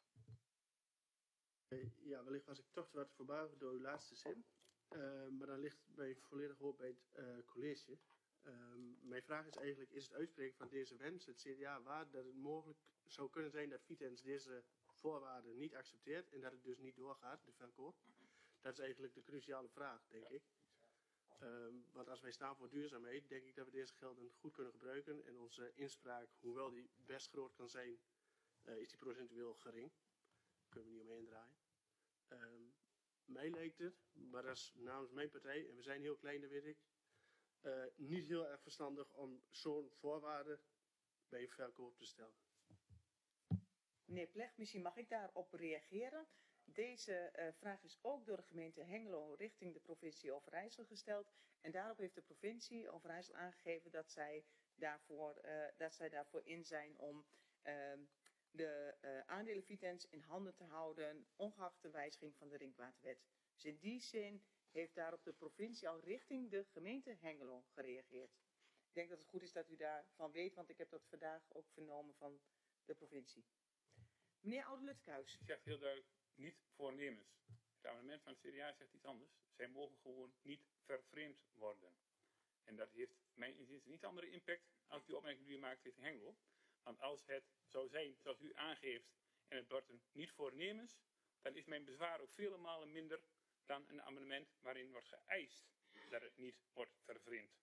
Ja, wellicht was ik toch te wat verbaasd door uw laatste zin. Uh, maar dan ligt mij volledig op bij het uh, college. Um, mijn vraag is eigenlijk, is het uitspreken van deze wens het C D A waard dat het mogelijk zou kunnen zijn dat Vitens deze voorwaarden niet accepteert en dat het dus niet doorgaat, de verkoop? Dat is eigenlijk de cruciale vraag, denk ik. Um, want als wij staan voor duurzaamheid, denk ik dat we deze gelden goed kunnen gebruiken. En onze inspraak, hoewel die best groot kan zijn, uh, is die procentueel gering. Daar kunnen we niet omheen draaien. Um, mij lijkt het, maar dat is namens mijn partij, en we zijn heel klein, dat weet ik, uh, niet heel erg verstandig om zo'n voorwaarde bij een verkoop te stellen. Meneer Plecht, misschien mag ik daarop reageren. Deze uh, vraag is ook door de gemeente Hengelo richting de provincie Overijssel gesteld. En daarop heeft de provincie Overijssel aangegeven dat zij daarvoor, uh, dat zij daarvoor in zijn om uh, de uh, aandelen Vitens in handen te houden, ongeacht de wijziging van de drinkwaterwet. Dus in die zin heeft daarop de provincie al richting de gemeente Hengelo gereageerd. Ik denk dat het goed is dat u daarvan weet, want ik heb dat vandaag ook vernomen van de provincie. Meneer Oude-Lutkehuis. Ik zeg heel duidelijk, niet voornemens. Het amendement van het C D A zegt iets anders. Zij mogen gewoon niet vervreemd worden. En dat heeft mijn inziens niet andere impact als die opmerking die u maakt richting Hengelo. Want als het zou zijn zoals u aangeeft en het wordt een niet voornemens, dan is mijn bezwaar ook vele malen minder dan een amendement waarin wordt geëist dat het niet wordt vervreemd.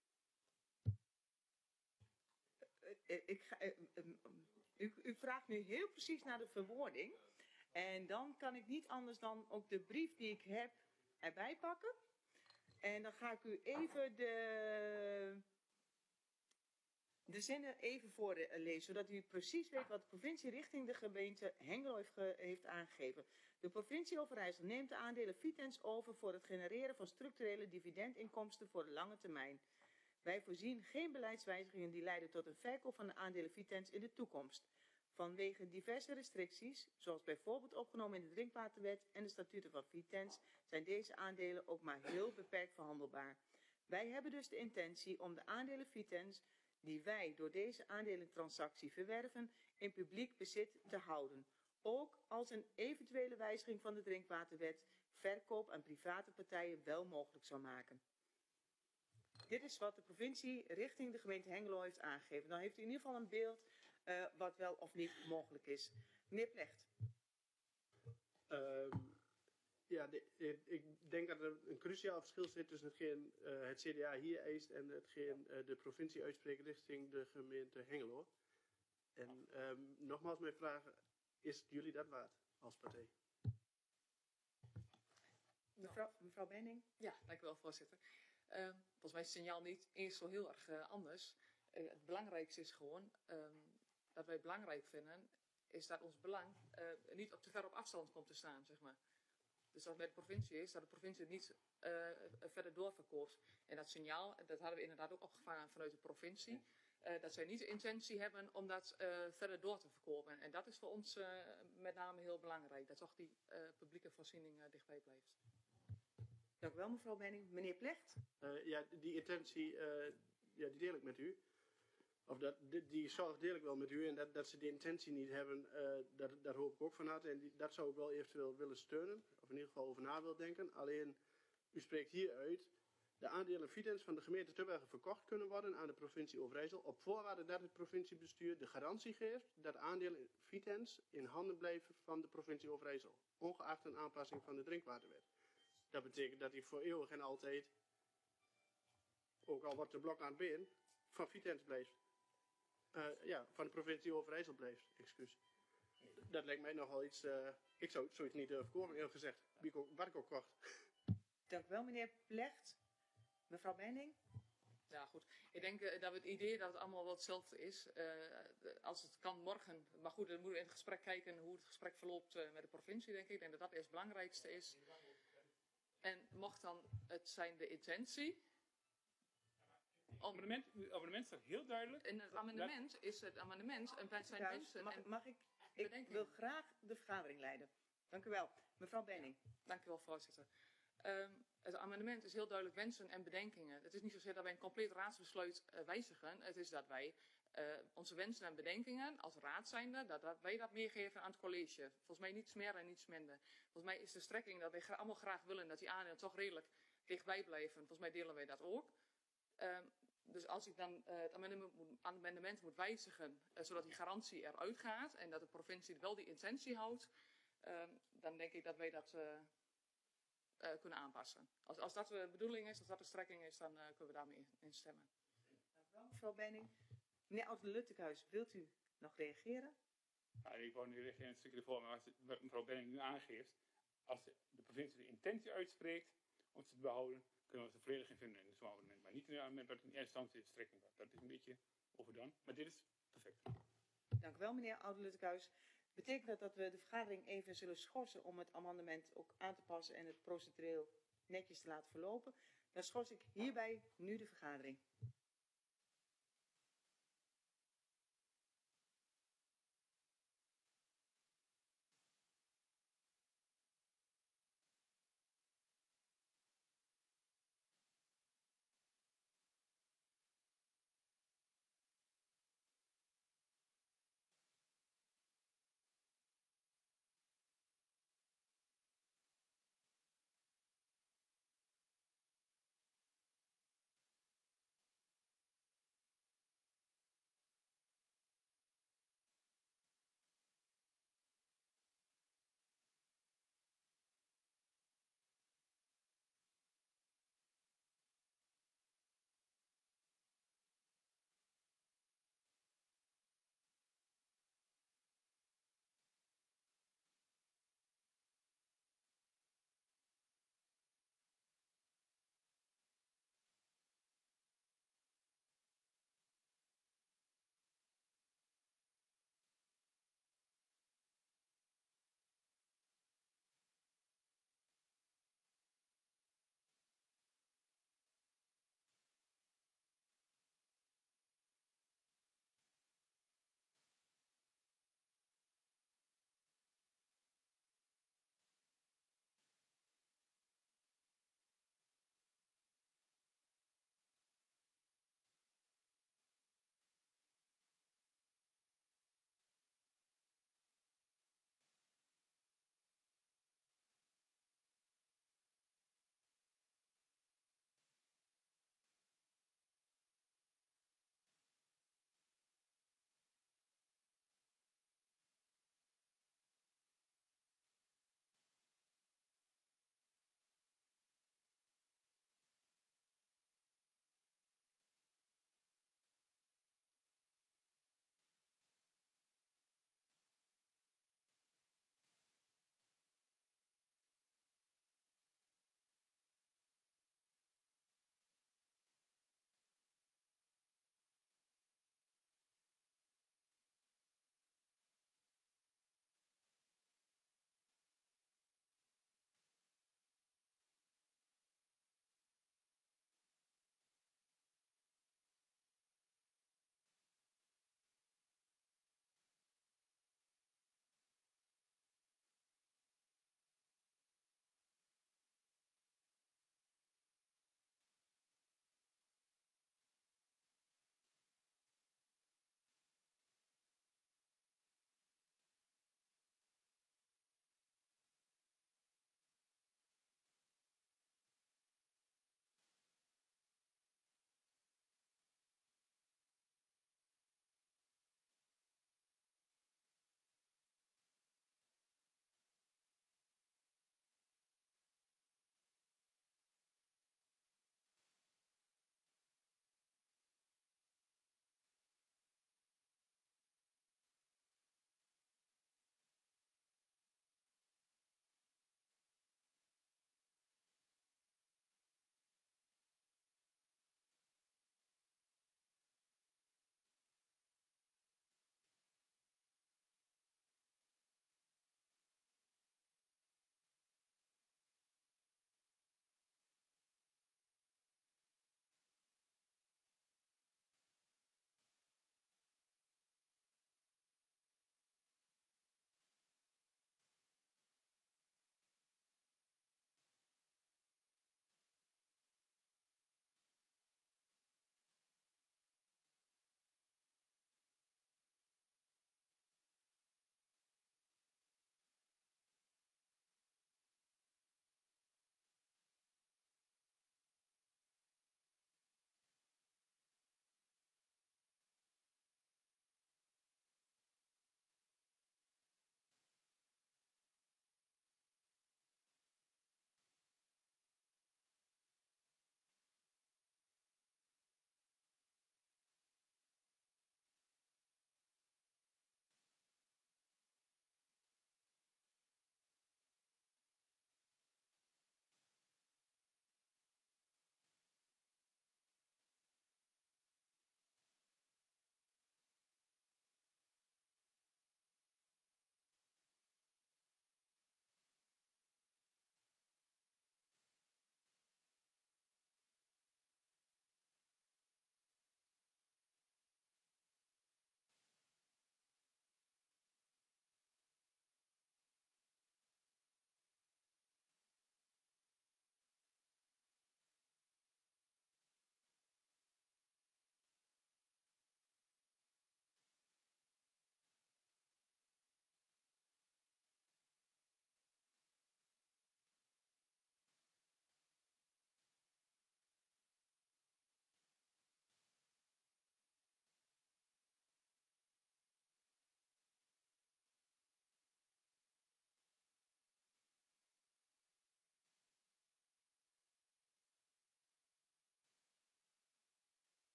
Uh, uh, ik ga, uh, uh, u, u vraagt nu heel precies naar de verwoording. En dan kan ik niet anders dan ook de brief die ik heb erbij pakken. En dan ga ik u even de, de zinnen even voorlezen, zodat u precies weet wat de provincie richting de gemeente Hengelo heeft, ge, heeft aangegeven. De provincie Overijssel neemt de aandelen Vitens over voor het genereren van structurele dividendinkomsten voor de lange termijn. Wij voorzien geen beleidswijzigingen die leiden tot een verkoop van de aandelen Vitens in de toekomst. Vanwege diverse restricties, zoals bijvoorbeeld opgenomen in de drinkwaterwet en de statuten van Vitens, zijn deze aandelen ook maar heel beperkt verhandelbaar. Wij hebben dus de intentie om de aandelen Vitens die wij door deze aandelentransactie verwerven in publiek bezit te houden, ook als een eventuele wijziging van de drinkwaterwet verkoop aan private partijen wel mogelijk zou maken. Dit is wat de provincie richting de gemeente Hengelo heeft aangegeven. Dan heeft u in ieder geval een beeld uh, wat wel of niet mogelijk is. Meneer Plecht. Um, ja, de, de, ik denk dat er een cruciaal verschil zit tussen hetgeen uh, het C D A hier eist en hetgeen uh, de provincie uitspreekt richting de gemeente Hengelo. En um, nogmaals mijn vraag, is jullie dat waard als partij? Mevrouw, mevrouw Benning? Ja, dank u wel, voorzitter. Uh, volgens mij is het signaal niet eens zo heel erg uh, anders. Uh, het belangrijkste is gewoon um, dat wij belangrijk vinden, is dat ons belang uh, niet op te ver op afstand komt te staan, zeg maar. Dus dat bij de provincie is, dat de provincie het niet uh, verder doorverkoopt. En dat signaal, dat hadden we inderdaad ook opgevangen vanuit de provincie, uh, dat zij niet de intentie hebben om dat uh, verder door te verkopen. En dat is voor ons uh, met name heel belangrijk, dat toch die uh, publieke voorziening uh, dichtbij blijft. Dank u wel, mevrouw Benning. Meneer Plecht? Uh, ja, die intentie, uh, ja, die deel ik met u. Of dat, die, die zorg deel ik wel met u. En dat, dat ze die intentie niet hebben, uh, dat, daar hoop ik ook van harte. En die, dat zou ik wel eventueel willen steunen. Of in ieder geval over na wil denken. Alleen, u spreekt hier uit. De aandelen Vitens van de gemeente Tubbergen verkocht kunnen worden aan de provincie Overijssel. Op voorwaarde dat het provinciebestuur de garantie geeft dat aandelen Vitens in handen blijven van de provincie Overijssel. Ongeacht een aanpassing van de drinkwaterwet. Dat betekent dat hij voor eeuwig en altijd, ook al wordt de blok aan het been, van Vitens blijft. Uh, ja, van de provincie Overijssel blijft, excuus. Dat lijkt mij nogal iets, uh, ik zou zoiets niet durven komen, eerlijk gezegd. Wie ik ook, wat ik ook kocht. Dank u wel, meneer Plecht. Mevrouw Benning? Ja, goed. Ik denk uh, dat we het idee dat het allemaal wel hetzelfde is. Uh, als het kan morgen. Maar goed, dan moeten we in het gesprek kijken hoe het gesprek verloopt uh, met de provincie, denk ik. Ik denk dat dat eerst het belangrijkste is. En mocht dan het zijn de intentie. Het amendement, het amendement staat heel duidelijk. In het amendement dat, is het amendement en bij zijn mensen. Mag, en mag ik? Ik wil graag de vergadering leiden. Dank u wel. Mevrouw Benning. Dank u wel, voorzitter. Um, het amendement is heel duidelijk wensen en bedenkingen. Het is niet zozeer dat wij een compleet raadsbesluit uh, wijzigen. Het is dat wij uh, onze wensen en bedenkingen als raad zijnde, dat, dat wij dat meegeven aan het college. Volgens mij niets meer en niets minder. Volgens mij is de strekking dat wij gra- allemaal graag willen dat die aandelen toch redelijk dichtbij blijven. Volgens mij delen wij dat ook. Um, dus als ik dan uh, het amendement moet, amendement moet wijzigen, uh, zodat die garantie eruit gaat en dat de provincie wel die intentie houdt, um, dan denk ik dat wij dat uh, uh, kunnen aanpassen. Als, als dat de bedoeling is, als dat de strekking is, dan uh, kunnen we daarmee instemmen. Dank u wel, mevrouw Benning. Meneer Oud-Luttekhuis, wilt u nog reageren? Ja, ik wou nu reageren een stukje ervoor, maar wat mevrouw Benning nu aangeeft, als de provincie de intentie uitspreekt om ze te behouden, kunnen we ze volledig in vinden in het amendement. Maar niet in het amendement dat in eerste instantie de strekking was. Dat is een beetje overdone, maar dit is perfect. Dank u wel, meneer Oud-Luttekhuis. Betekent dat dat we de vergadering even zullen schorsen om het amendement ook aan te passen en het procedureel netjes te laten verlopen? Dan schors ik hierbij nu de vergadering.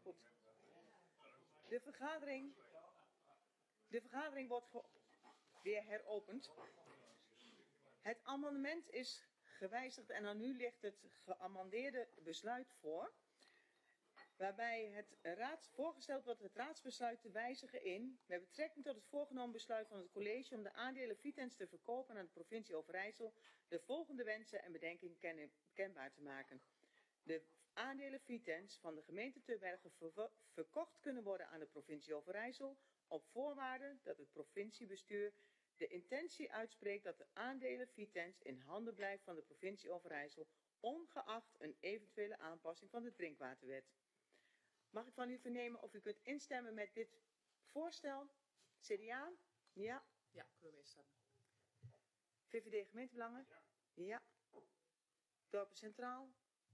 Goed. De vergadering, de vergadering wordt ge- weer heropend. Het amendement is gewijzigd en aan u ligt het geamendeerde besluit voor. Waarbij het raads, voorgesteld wordt het raadsbesluit te wijzigen in, met betrekking tot het voorgenomen besluit van het college om de aandelen Vitens te verkopen aan de provincie Overijssel, de volgende wensen en bedenkingen ken- kenbaar te maken. De aandelen Vitens van de gemeente Tubbergen ver- verkocht kunnen worden aan de provincie Overijssel op voorwaarde dat het provinciebestuur de intentie uitspreekt dat de aandelen Vitens in handen blijven van de provincie Overijssel, ongeacht een eventuele aanpassing van de drinkwaterwet. Mag ik van u vernemen of u kunt instemmen met dit voorstel? C D A? Ja. Ja, kunnen we instemmen. V V D Gemeentebelangen? Ja. Ja. Dorpen Centraal?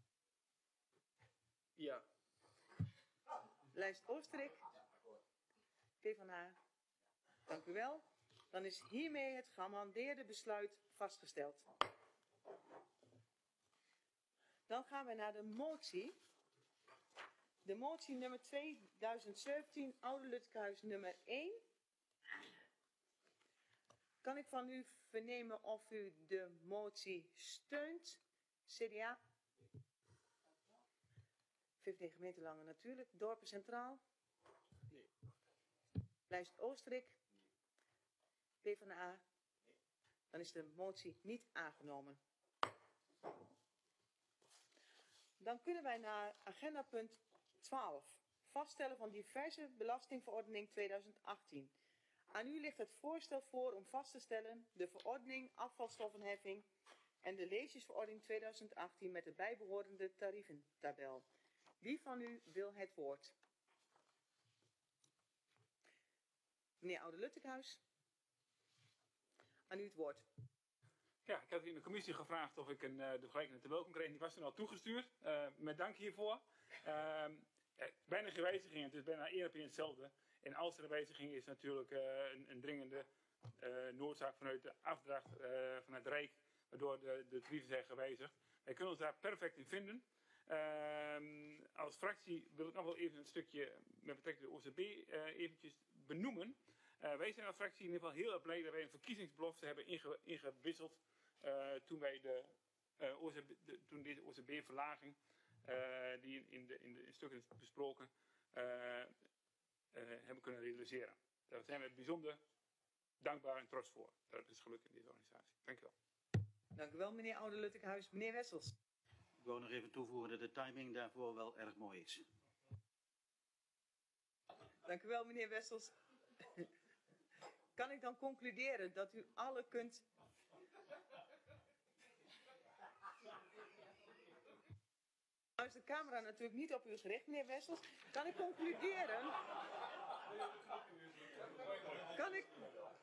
Ja. Lijst Oosterik? PvdA? Dank u wel. Dan is hiermee het geamendeerde besluit vastgesteld. Dan gaan we naar de motie. De motie nummer tweeduizend zeventien, Oude Lutkehuis nummer één. Kan ik van u vernemen of u de motie steunt? C D A? V V D Gemeentebelangen natuurlijk. Dorpen Centraal? Nee. Lijst Oosterik? PvdA? Dan is de motie niet aangenomen. Dan kunnen wij naar agenda punt twaalf. Vaststellen van diverse belastingverordening tweeduizend achttien. Aan u ligt het voorstel voor om vast te stellen de verordening afvalstoffenheffing en de leesjesverordening tweeduizend achttien met de bijbehorende tarieventabel. Wie van u wil het woord? Meneer Oude-Luttekhuis. Aan u het woord. Ja, ik had in de commissie gevraagd of ik een, uh, de vergelijkende tabel kon krijgen. Die was er al toegestuurd. Uh, met dank hiervoor. Uh, ja, bijna geen wijzigingen. Het is bijna één op één hetzelfde. En als er een wijziging is natuurlijk uh, een, een dringende uh, noodzaak vanuit de afdracht uh, vanuit het Rijk. Waardoor de, de tarieven zijn gewijzigd. Wij kunnen ons daar perfect in vinden. Uh, als fractie wil ik nog wel even een stukje met betrekking tot de O C B uh, eventjes benoemen. Uh, wij zijn als fractie in ieder geval heel erg blij dat wij een verkiezingsbelofte hebben inge, ingewisseld uh, toen wij de, uh, O C B, de, toen deze O C B-verlaging, uh, die in, de, in de in stukken is besproken, uh, uh, hebben kunnen realiseren. Daar zijn we bijzonder dankbaar en trots voor. Dat is gelukt in deze organisatie. Dank u wel. Dank u wel, meneer Oude-Luttekhuis. Meneer Wessels. Ik wil nog even toevoegen dat de timing daarvoor wel erg mooi is. Dank u wel, meneer Wessels. Kan ik dan concluderen dat u alle kunt... Nou is de camera natuurlijk niet op u gericht, meneer Wessels. Kan ik concluderen... Kan ik...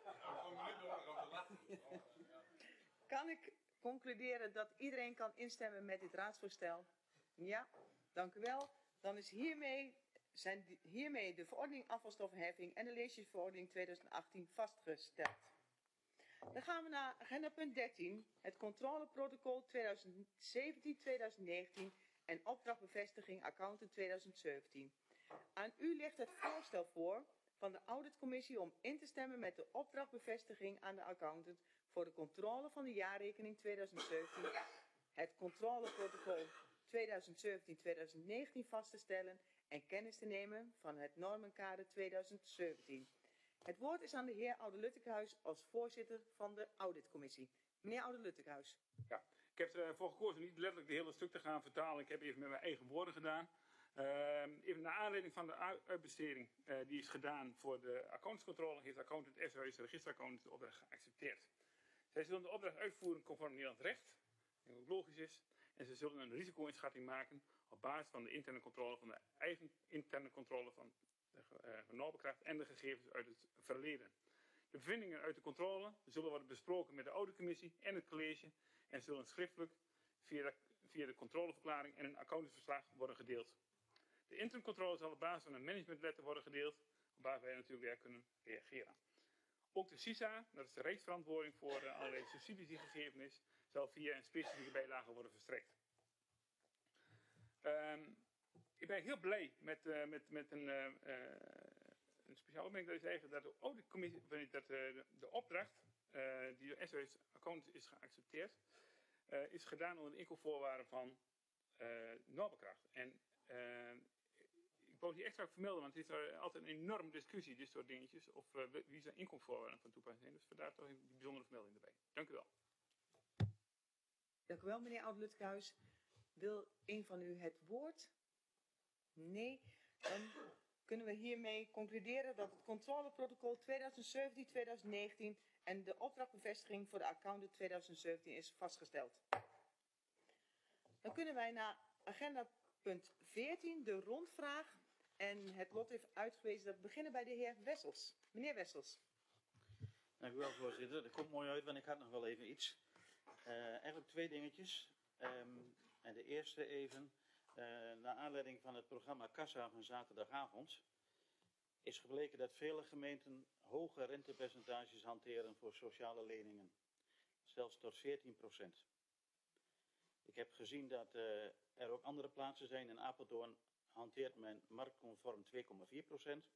Kan ik concluderen dat iedereen kan instemmen met dit raadsvoorstel? Ja, dank u wel. Dan is hiermee... zijn hiermee de verordening afvalstoffenheffing en de leesjesverordening tweeduizend achttien vastgesteld. Dan gaan we naar agenda punt dertien, het controleprotocol tweeduizend zeventien tweeduizend negentien en opdrachtbevestiging accountant tweeduizend zeventien. Aan u ligt het voorstel voor van de auditcommissie om in te stemmen met de opdrachtbevestiging aan de accountant voor de controle van de jaarrekening tweeduizend zeventien, het controleprotocol tweeduizend zeventien tweeduizend negentien vast te stellen en kennis te nemen van het normenkader tweeduizend zeventien. Het woord is aan de heer Oude-Luttekhuis als voorzitter van de auditcommissie. Meneer Oude-Luttekhuis. Ja, ik heb ervoor gekozen niet letterlijk de hele stuk te gaan vertalen. Ik heb even met mijn eigen woorden gedaan. Uh, even naar aanleiding van de uitbesteding uh, die is gedaan voor de accountscontrole, heeft accountant S W S registeraccountant de opdracht geaccepteerd. Zij zullen de opdracht uitvoeren conform Nederlands recht, wat ook logisch is, en ze zullen een risico-inschatting maken op basis van de interne controle van de eigen interne controle van de uh, Noorderkracht en de gegevens uit het verleden. De bevindingen uit de controle zullen worden besproken met de auditcommissie en het college en zullen schriftelijk via de, via de controleverklaring en een accountantsverslag worden gedeeld. De interne controle zal op basis van een managementletter worden gedeeld, op basis wij natuurlijk weer kunnen reageren. Ook de SISA, dat is de rechtsverantwoording voor uh, allerlei subsidies die gegeven is, zal via een specifieke bijlage worden verstrekt. Um, ik ben heel blij met, uh, met, met een, uh, uh, een speciaal opmerking dat je zegt dat de auditcommissie, dat uh, de, de opdracht uh, die door S O S-account is geaccepteerd, uh, is gedaan onder de inkoopvoorwaarden van uh, Noorderkracht. En uh, ik wou die extra vermelden, want het is er altijd een enorme discussie, dit soort dingetjes, of uh, wie zijn inkoopvoorwaarden van toepassing zijn. Dus vandaar toch die bijzondere vermelding erbij. Dank u wel. Dank u wel, meneer Oud-Lutkehuis. Wil een van u het woord? Nee. Dan kunnen we hiermee concluderen dat het controleprotocol tweeduizend zeventien tweeduizend negentien en de opdrachtbevestiging voor de accountant tweeduizend zeventien is vastgesteld. Dan kunnen wij naar agenda punt veertien, de rondvraag. En het lot heeft uitgewezen dat we beginnen bij de heer Wessels. Meneer Wessels. Dank u wel, voorzitter. Dat komt mooi uit, want ik had nog wel even iets. Uh, eigenlijk twee dingetjes. Um, en de eerste even, uh, naar aanleiding van het programma Kassa van zaterdagavond, is gebleken dat vele gemeenten hoge rentepercentages hanteren voor sociale leningen. Zelfs tot veertien procent. Ik heb gezien dat uh, er ook andere plaatsen zijn. In Apeldoorn hanteert men marktconform twee komma vier procent.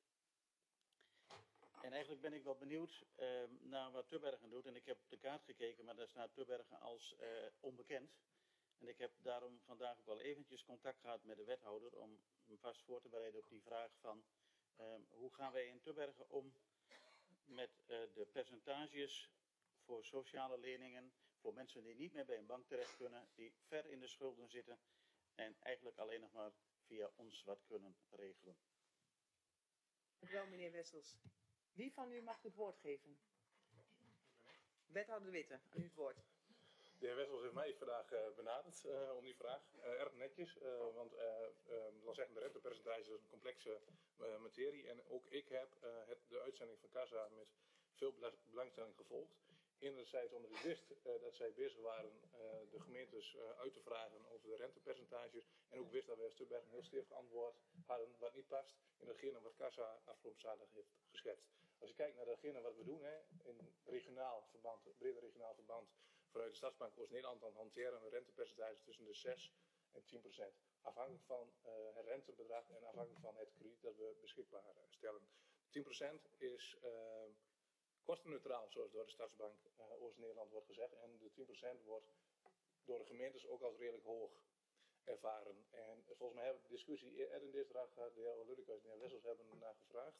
En eigenlijk ben ik wel benieuwd uh, naar wat Tubbergen doet. En ik heb op de kaart gekeken, maar daar staat Tubbergen als uh, onbekend. En ik heb daarom vandaag ook wel eventjes contact gehad met de wethouder om hem vast voor te bereiden op die vraag van uh, hoe gaan wij in Tubbergen om met uh, de percentages voor sociale leningen, voor mensen die niet meer bij een bank terecht kunnen, die ver in de schulden zitten en eigenlijk alleen nog maar via ons wat kunnen regelen. Dank u wel, meneer Wessels. Wie van u mag het woord geven? Wethouder De Witte, aan u het woord. De heer Wessels heeft mij vandaag uh, benaderd uh, om die vraag. Uh, erg netjes, uh, want uh, uh, dan zeggen de rentepercentages is een complexe uh, materie. En ook ik heb uh, het, de uitzending van Kassa met veel belangstelling gevolgd. Enerzijds omdat ik wist uh, dat zij bezig waren uh, de gemeentes uh, uit te vragen over de rentepercentages. En ook wist dat wij als Tubbergen een heel stevig antwoord hadden wat niet past in datgene wat Kassa afgelopen zaterdag heeft geschetst. Als je kijkt naar datgene wat we doen, hè, in regionaal verband, breder regionaal verband, vanuit de Stadsbank Oost-Nederland, dan hanteren we rentepercentages tussen de zes en tien procent. Afhankelijk van uh, het rentebedrag en afhankelijk van het krediet dat we beschikbaar stellen. tien procent is uh, kostenneutraal, zoals door de Stadsbank uh, Oost-Nederland wordt gezegd. En de tien procent wordt door de gemeentes ook als redelijk hoog ervaren. En volgens mij hebben we de discussie eerder in deze raad gehad, de heer Lullikhuis en de heer Wessels hebben ernaar gevraagd.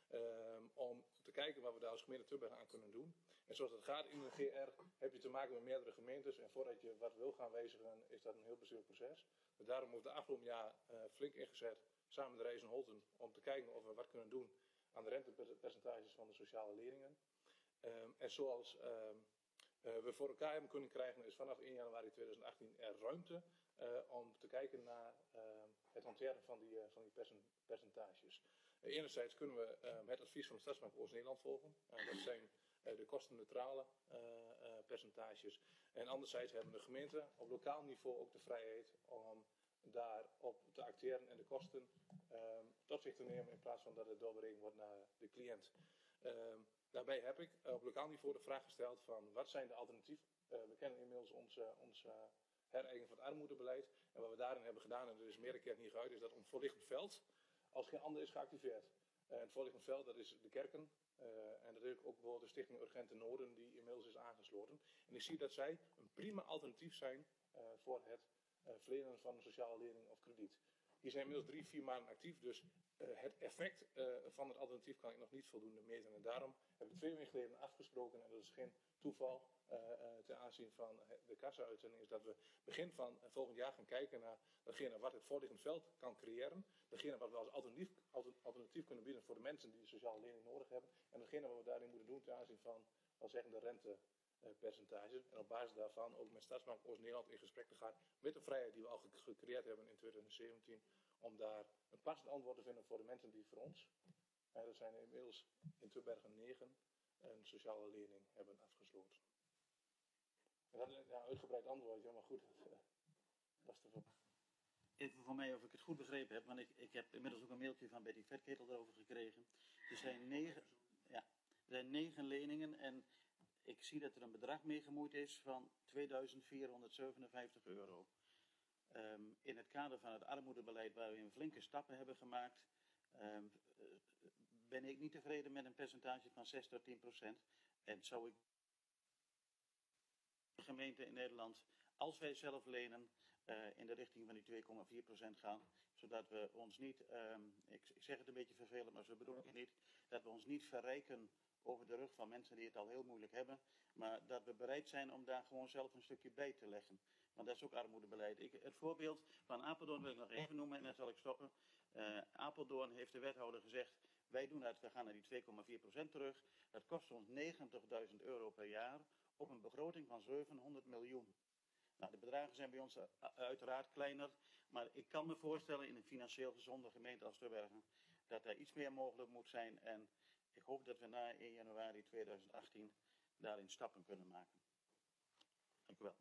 Um, om te kijken wat we daar als gemeente Tubbergen aan kunnen doen. En zoals het gaat in de G R heb je te maken met meerdere gemeentes. En voordat je wat wil gaan wijzigen is dat een heel bestuurlijk proces. Dus daarom hebben we de afgelopen jaar uh, flink ingezet samen met Rijs en Holten om te kijken of we wat kunnen doen aan de rentepercentages van de sociale leningen. Um, en zoals um, uh, we voor elkaar hebben kunnen krijgen is vanaf één januari tweeduizend achttien er ruimte uh, om te kijken naar uh, het hanteren van die, uh, van die percent percentages. Uh, enerzijds kunnen we uh, het advies van de Stadsbank Oost-Nederland volgen. Uh, dat zijn uh, de kostenneutrale uh, uh, percentages. En anderzijds hebben de gemeenten op lokaal niveau ook de vrijheid om daarop te acteren en de kosten uh, tot zich te nemen in plaats van dat het doorberekend wordt naar de cliënt. Uh, daarbij heb ik uh, op lokaal niveau de vraag gesteld van wat zijn de alternatieven. Uh, we kennen inmiddels ons, uh, ons uh, herijking van het armoedebeleid. En wat we daarin hebben gedaan, en dat is meerdere keer niet geuit, is dat ons voorliggend veld als geen ander is geactiveerd. Uh, het voorliggend veld, dat is de kerken. Uh, en dat is ook bijvoorbeeld de Stichting Urgente Noden, die inmiddels is aangesloten. En ik zie dat zij een prima alternatief zijn uh, voor het uh, verlenen van een sociale lening of krediet. Die zijn inmiddels drie, vier maanden actief, dus uh, het effect uh, van het alternatief kan ik nog niet voldoende meten. En daarom heb ik twee weken geleden afgesproken, en dat is geen toeval uh, uh, ten aanzien van de kassa-uitzending, is dat we begin van uh, volgend jaar gaan kijken naar datgene wat het voorliggend veld kan creëren. Datgene wat we als alternatief, alternatief kunnen bieden voor de mensen die de sociale lening nodig hebben. En datgene wat we daarin moeten doen ten aanzien van, wel zeggen, de rentepercentages. En op basis daarvan ook met Stadsbank Oost-Nederland in gesprek te gaan met de vrijheid die we al gecreëerd hebben in tweeduizend zeventien. Om daar een passend antwoord te vinden voor de mensen die voor ons, en er zijn inmiddels in Tubbergen negen, een sociale lening hebben afgesloten. En dat is een ja, uitgebreid antwoord, ja, maar goed, dat uh, was te veel. Even voor mij of ik het goed begrepen heb, want ik, ik heb inmiddels ook een mailtje van Betty Vetketel erover gekregen. Er zijn negen, ja, er zijn negen leningen en ik zie dat er een bedrag mee gemoeid is van tweeduizend vierhonderdzevenenvijftig euro. Um, in het kader van het armoedebeleid, waar we in flinke stappen hebben gemaakt, um, uh, ben ik niet tevreden met een percentage van zes tot tien procent. En zou ik de gemeente in Nederland, als wij zelf lenen, uh, in de richting van die twee komma vier procent gaan, zodat we ons niet, um, ik, ik zeg het een beetje vervelend, maar zo bedoel ik het niet, dat we ons niet verrijken over de rug van mensen die het al heel moeilijk hebben, maar dat we bereid zijn om daar gewoon zelf een stukje bij te leggen. Want dat is ook armoedebeleid. Ik, het voorbeeld van Apeldoorn wil ik nog even noemen en dan zal ik stoppen. Uh, Apeldoorn heeft de wethouder gezegd, wij doen dat, we gaan naar die twee komma vier procent terug. Dat kost ons negentigduizend euro per jaar op een begroting van zevenhonderd miljoen. Nou, de bedragen zijn bij ons uh, uiteraard kleiner, maar ik kan me voorstellen in een financieel gezonde gemeente als Terbergen dat er iets meer mogelijk moet zijn en ik hoop dat we na één januari tweeduizend achttien daarin stappen kunnen maken. Dank u wel.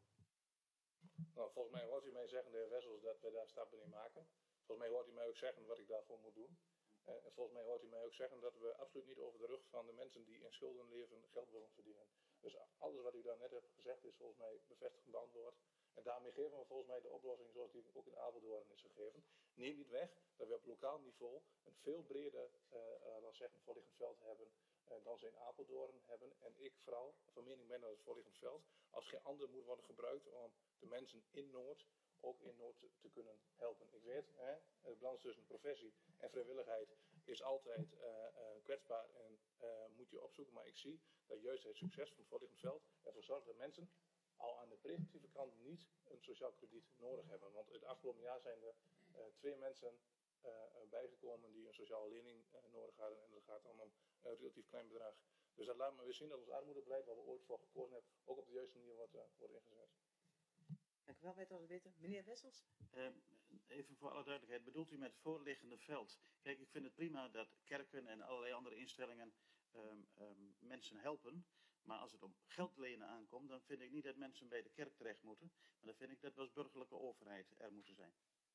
Nou, volgens mij hoort u mij zeggen, de heer Wessels, dat we daar stappen in maken. Volgens mij hoort u mij ook zeggen wat ik daarvoor moet doen. Uh, en volgens mij hoort u mij ook zeggen dat we absoluut niet over de rug van de mensen die in schulden leven geld willen verdienen. Dus alles wat u daar net hebt gezegd is volgens mij bevestigend beantwoord. En daarmee geven we volgens mij de oplossing zoals die ook in Apeldoorn is gegeven. Neem niet weg dat we op lokaal niveau een veel breder, uh, uh, laat zeggen, voorliggend veld hebben uh, dan ze in Apeldoorn hebben. En ik vooral van mening ben dat het voorliggend veld als geen ander moet worden gebruikt om de mensen in nood ook in nood te, te kunnen helpen. Ik weet, hè, de balans tussen professie en vrijwilligheid is altijd uh, uh, kwetsbaar en uh, moet je opzoeken. Maar ik zie dat juist het succes van het voorliggend veld ervoor zorgt dat mensen al aan de preventieve kant niet een sociaal krediet nodig hebben. Want het afgelopen jaar zijn er uh, twee mensen uh, bijgekomen die een sociale lening uh, nodig hadden. En dat gaat dan om een relatief klein bedrag. Dus dat laat me weer zien dat ons armoedebeleid, waar we ooit voor gekozen hebben, ook op de juiste manier wordt, uh, wordt ingezet. Dank u wel, wethouder Witte. Meneer Wessels? Uh, even voor alle duidelijkheid, bedoelt u met voorliggende veld? Kijk, ik vind het prima dat kerken en allerlei andere instellingen um, um, mensen helpen. Maar als het om geld lenen aankomt, dan vind ik niet dat mensen bij de kerk terecht moeten. Maar dan vind ik dat we als burgerlijke overheid er moeten zijn.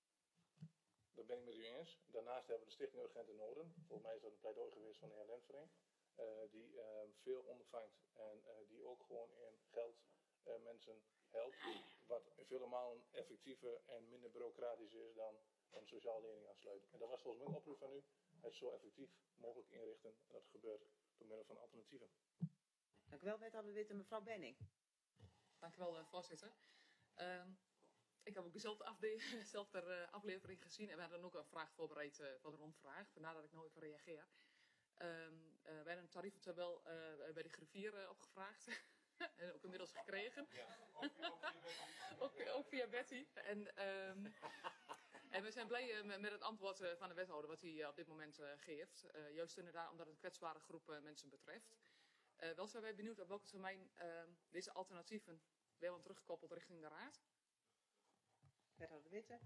Dat ben ik met u eens. Daarnaast hebben we de Stichting Urgente Noden. Volgens mij is dat een pleidooi geweest van de heer Lentvering. Uh, die uh, veel ondervangt en uh, die ook gewoon in geld uh, mensen helpt. Wat vele malen effectiever en minder bureaucratisch is dan een sociale lening aansluiten. En dat was volgens mij een oproep van u. Het zo effectief mogelijk inrichten. En dat gebeurt door middel van alternatieven. Dank u wel, wethouder Witte. Mevrouw Benning. Dank u wel, uh, voorzitter. Uh, ik heb ook dezelfde, afde- dezelfde uh, aflevering gezien en we hebben dan ook een vraag voorbereid uh, voor de rondvraag. Vandaar dat ik nou even reageer. Uh, uh, we hebben een tarieventabel uh, bij de griffier uh, opgevraagd. En ook inmiddels gekregen. Ja, ook, ook, via ook, ook via Betty. En, um, en we zijn blij uh, met, met het antwoord uh, van de wethouder wat hij uh, op dit moment uh, geeft. Uh, juist inderdaad omdat het een kwetsbare groep uh, mensen betreft. Uh, wel zijn wij benieuwd op welke termijn uh, deze alternatieven weer worden teruggekoppeld richting de raad. Wethouder Witte.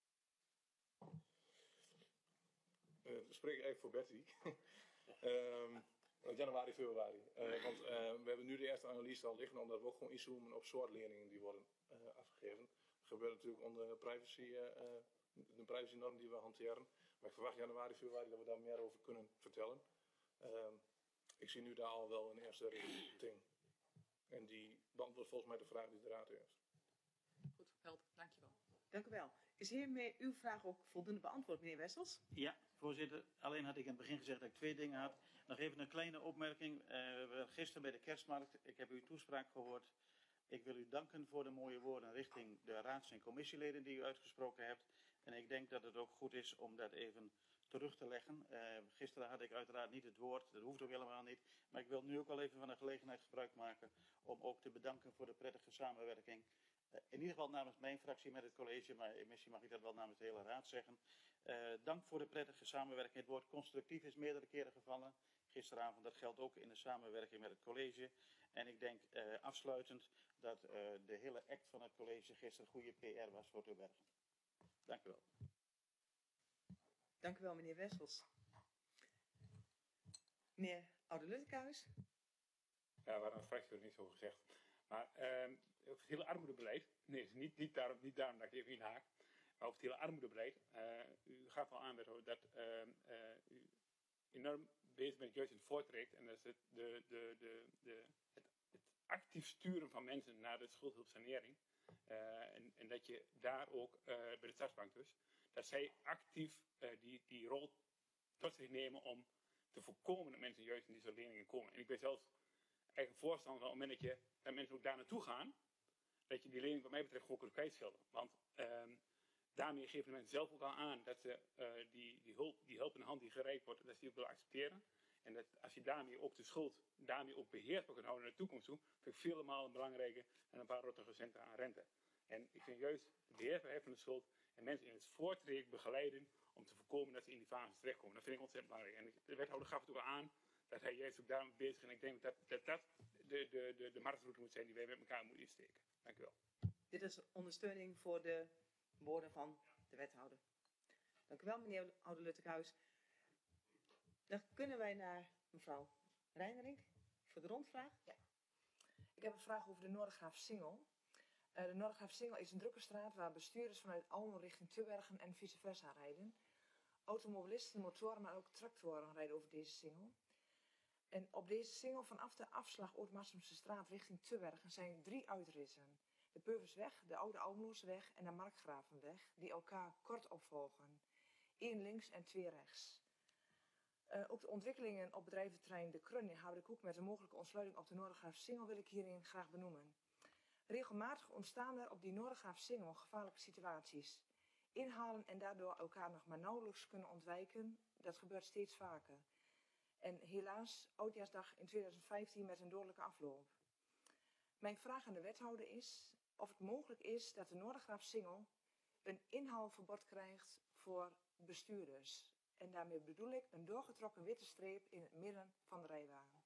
Uh, spreek ik eigenlijk voor Betty. um, Januari, februari. Uh, want uh, we hebben nu de eerste analyse al liggen, omdat we ook gewoon inzoomen op soort leerlingen die worden uh, afgegeven. Dat gebeurt natuurlijk onder privacy, uh, de privacynorm die we hanteren. Maar ik verwacht januari, februari dat we daar meer over kunnen vertellen. Uh, ik zie nu daar al wel een eerste richting. En die beantwoordt volgens mij de vraag die de raad heeft. Goed, helder. Dankjewel. Dank u wel. Is hiermee uw vraag ook voldoende beantwoord, meneer Wessels? Ja, voorzitter. Alleen had ik in het begin gezegd dat ik twee dingen had. Nog even een kleine opmerking. Uh, we gisteren bij de kerstmarkt, ik heb uw toespraak gehoord. Ik wil u danken voor de mooie woorden richting de raads- en commissieleden die u uitgesproken hebt. En ik denk dat het ook goed is om dat even terug te leggen. Uh, gisteren had ik uiteraard niet het woord, dat hoeft ook helemaal niet. Maar ik wil nu ook wel even van de gelegenheid gebruik maken om ook te bedanken voor de prettige samenwerking. Uh, in ieder geval namens mijn fractie met het college, maar misschien mag ik dat wel namens de hele raad zeggen. Uh, dank voor de prettige samenwerking. Het woord constructief is meerdere keren gevallen gisteravond. Dat geldt ook in de samenwerking met het college. En ik denk uh, afsluitend dat uh, de hele act van het college gisteren goede P R was voor Terbergen. Dank u wel. Dank u wel, meneer Wessels. Meneer Oude-Luttekhuis. Ja, we hadden een fractie er niet zo gezegd. Maar uh, over het hele armoedebeleid, nee, niet, niet, daarom, niet daarom dat ik even inhaak, maar over het hele armoedebeleid, uh, u gaat al aan dat uh, uh, u enorm bezig bent juist in het voortraject en dat is het, de, de, de, de, het, het actief sturen van mensen naar de schuldhulpsanering. Uh, en, en dat je daar ook, uh, bij de Stadsbank dus, dat zij actief uh, die, die rol tot zich nemen om te voorkomen dat mensen juist in deze leningen komen. En ik ben zelfs eigenlijk voorstander van op het moment dat, je, dat mensen ook daar naartoe gaan, dat je die lening wat mij betreft gewoon kunt kwijtschelden. Want um, daarmee geven de mensen zelf ook al aan dat ze uh, die, die, hulp, die helpende hand die gereikt wordt, dat ze die ook willen accepteren. En dat als je daarmee ook de schuld, daarmee ook beheersbaar kunt houden naar de toekomst toe, vind ik vele malen belangrijker dan een paar rottige centen aan rente. En ik vind juist de beheersbaarheid van de schuld en mensen in het voortraject begeleiden om te voorkomen dat ze in die fase terechtkomen. Dat vind ik ontzettend belangrijk. En de wethouder gaf het ook al aan dat hij juist ook daarmee bezig is. En ik denk dat dat, dat de, de, de, de marktroute moet zijn die wij met elkaar moeten insteken. Dank u wel. Dit is ondersteuning voor de woorden van de wethouder. Dank u wel, meneer Oude-Luttekhuis. Dan kunnen wij naar mevrouw Reinering voor de rondvraag. Ja. Ik heb een vraag over de Noordergraaf-Singel. Uh, de Noordergraaf-Singel is een drukke straat waar bestuurders vanuit Almelo richting Tubbergen en vice versa rijden. Automobilisten, motoren, maar ook tractoren rijden over deze singel. En op deze singel vanaf de afslag Oud-Marsumse straat richting Tubbergen zijn drie uitritten. De Purversweg, de Oude Almelooseweg en de Markgravenweg, die elkaar kort opvolgen. Eén links en twee rechts. Uh, ook de ontwikkelingen op bedrijventerrein De Krun in Haverdekoek met een mogelijke ontsluiting op de Noordergraaf-Singel wil ik hierin graag benoemen. Regelmatig ontstaan er op die Noordergraaf-Singel gevaarlijke situaties. Inhalen en daardoor elkaar nog maar nauwelijks kunnen ontwijken, dat gebeurt steeds vaker. En helaas, Oudjaarsdag in tweeduizend vijftien met een dodelijke afloop. Mijn vraag aan de wethouder is of het mogelijk is dat de Noordergraaf-Singel een inhaalverbod krijgt voor bestuurders. En daarmee bedoel ik een doorgetrokken witte streep in het midden van de rijwagen.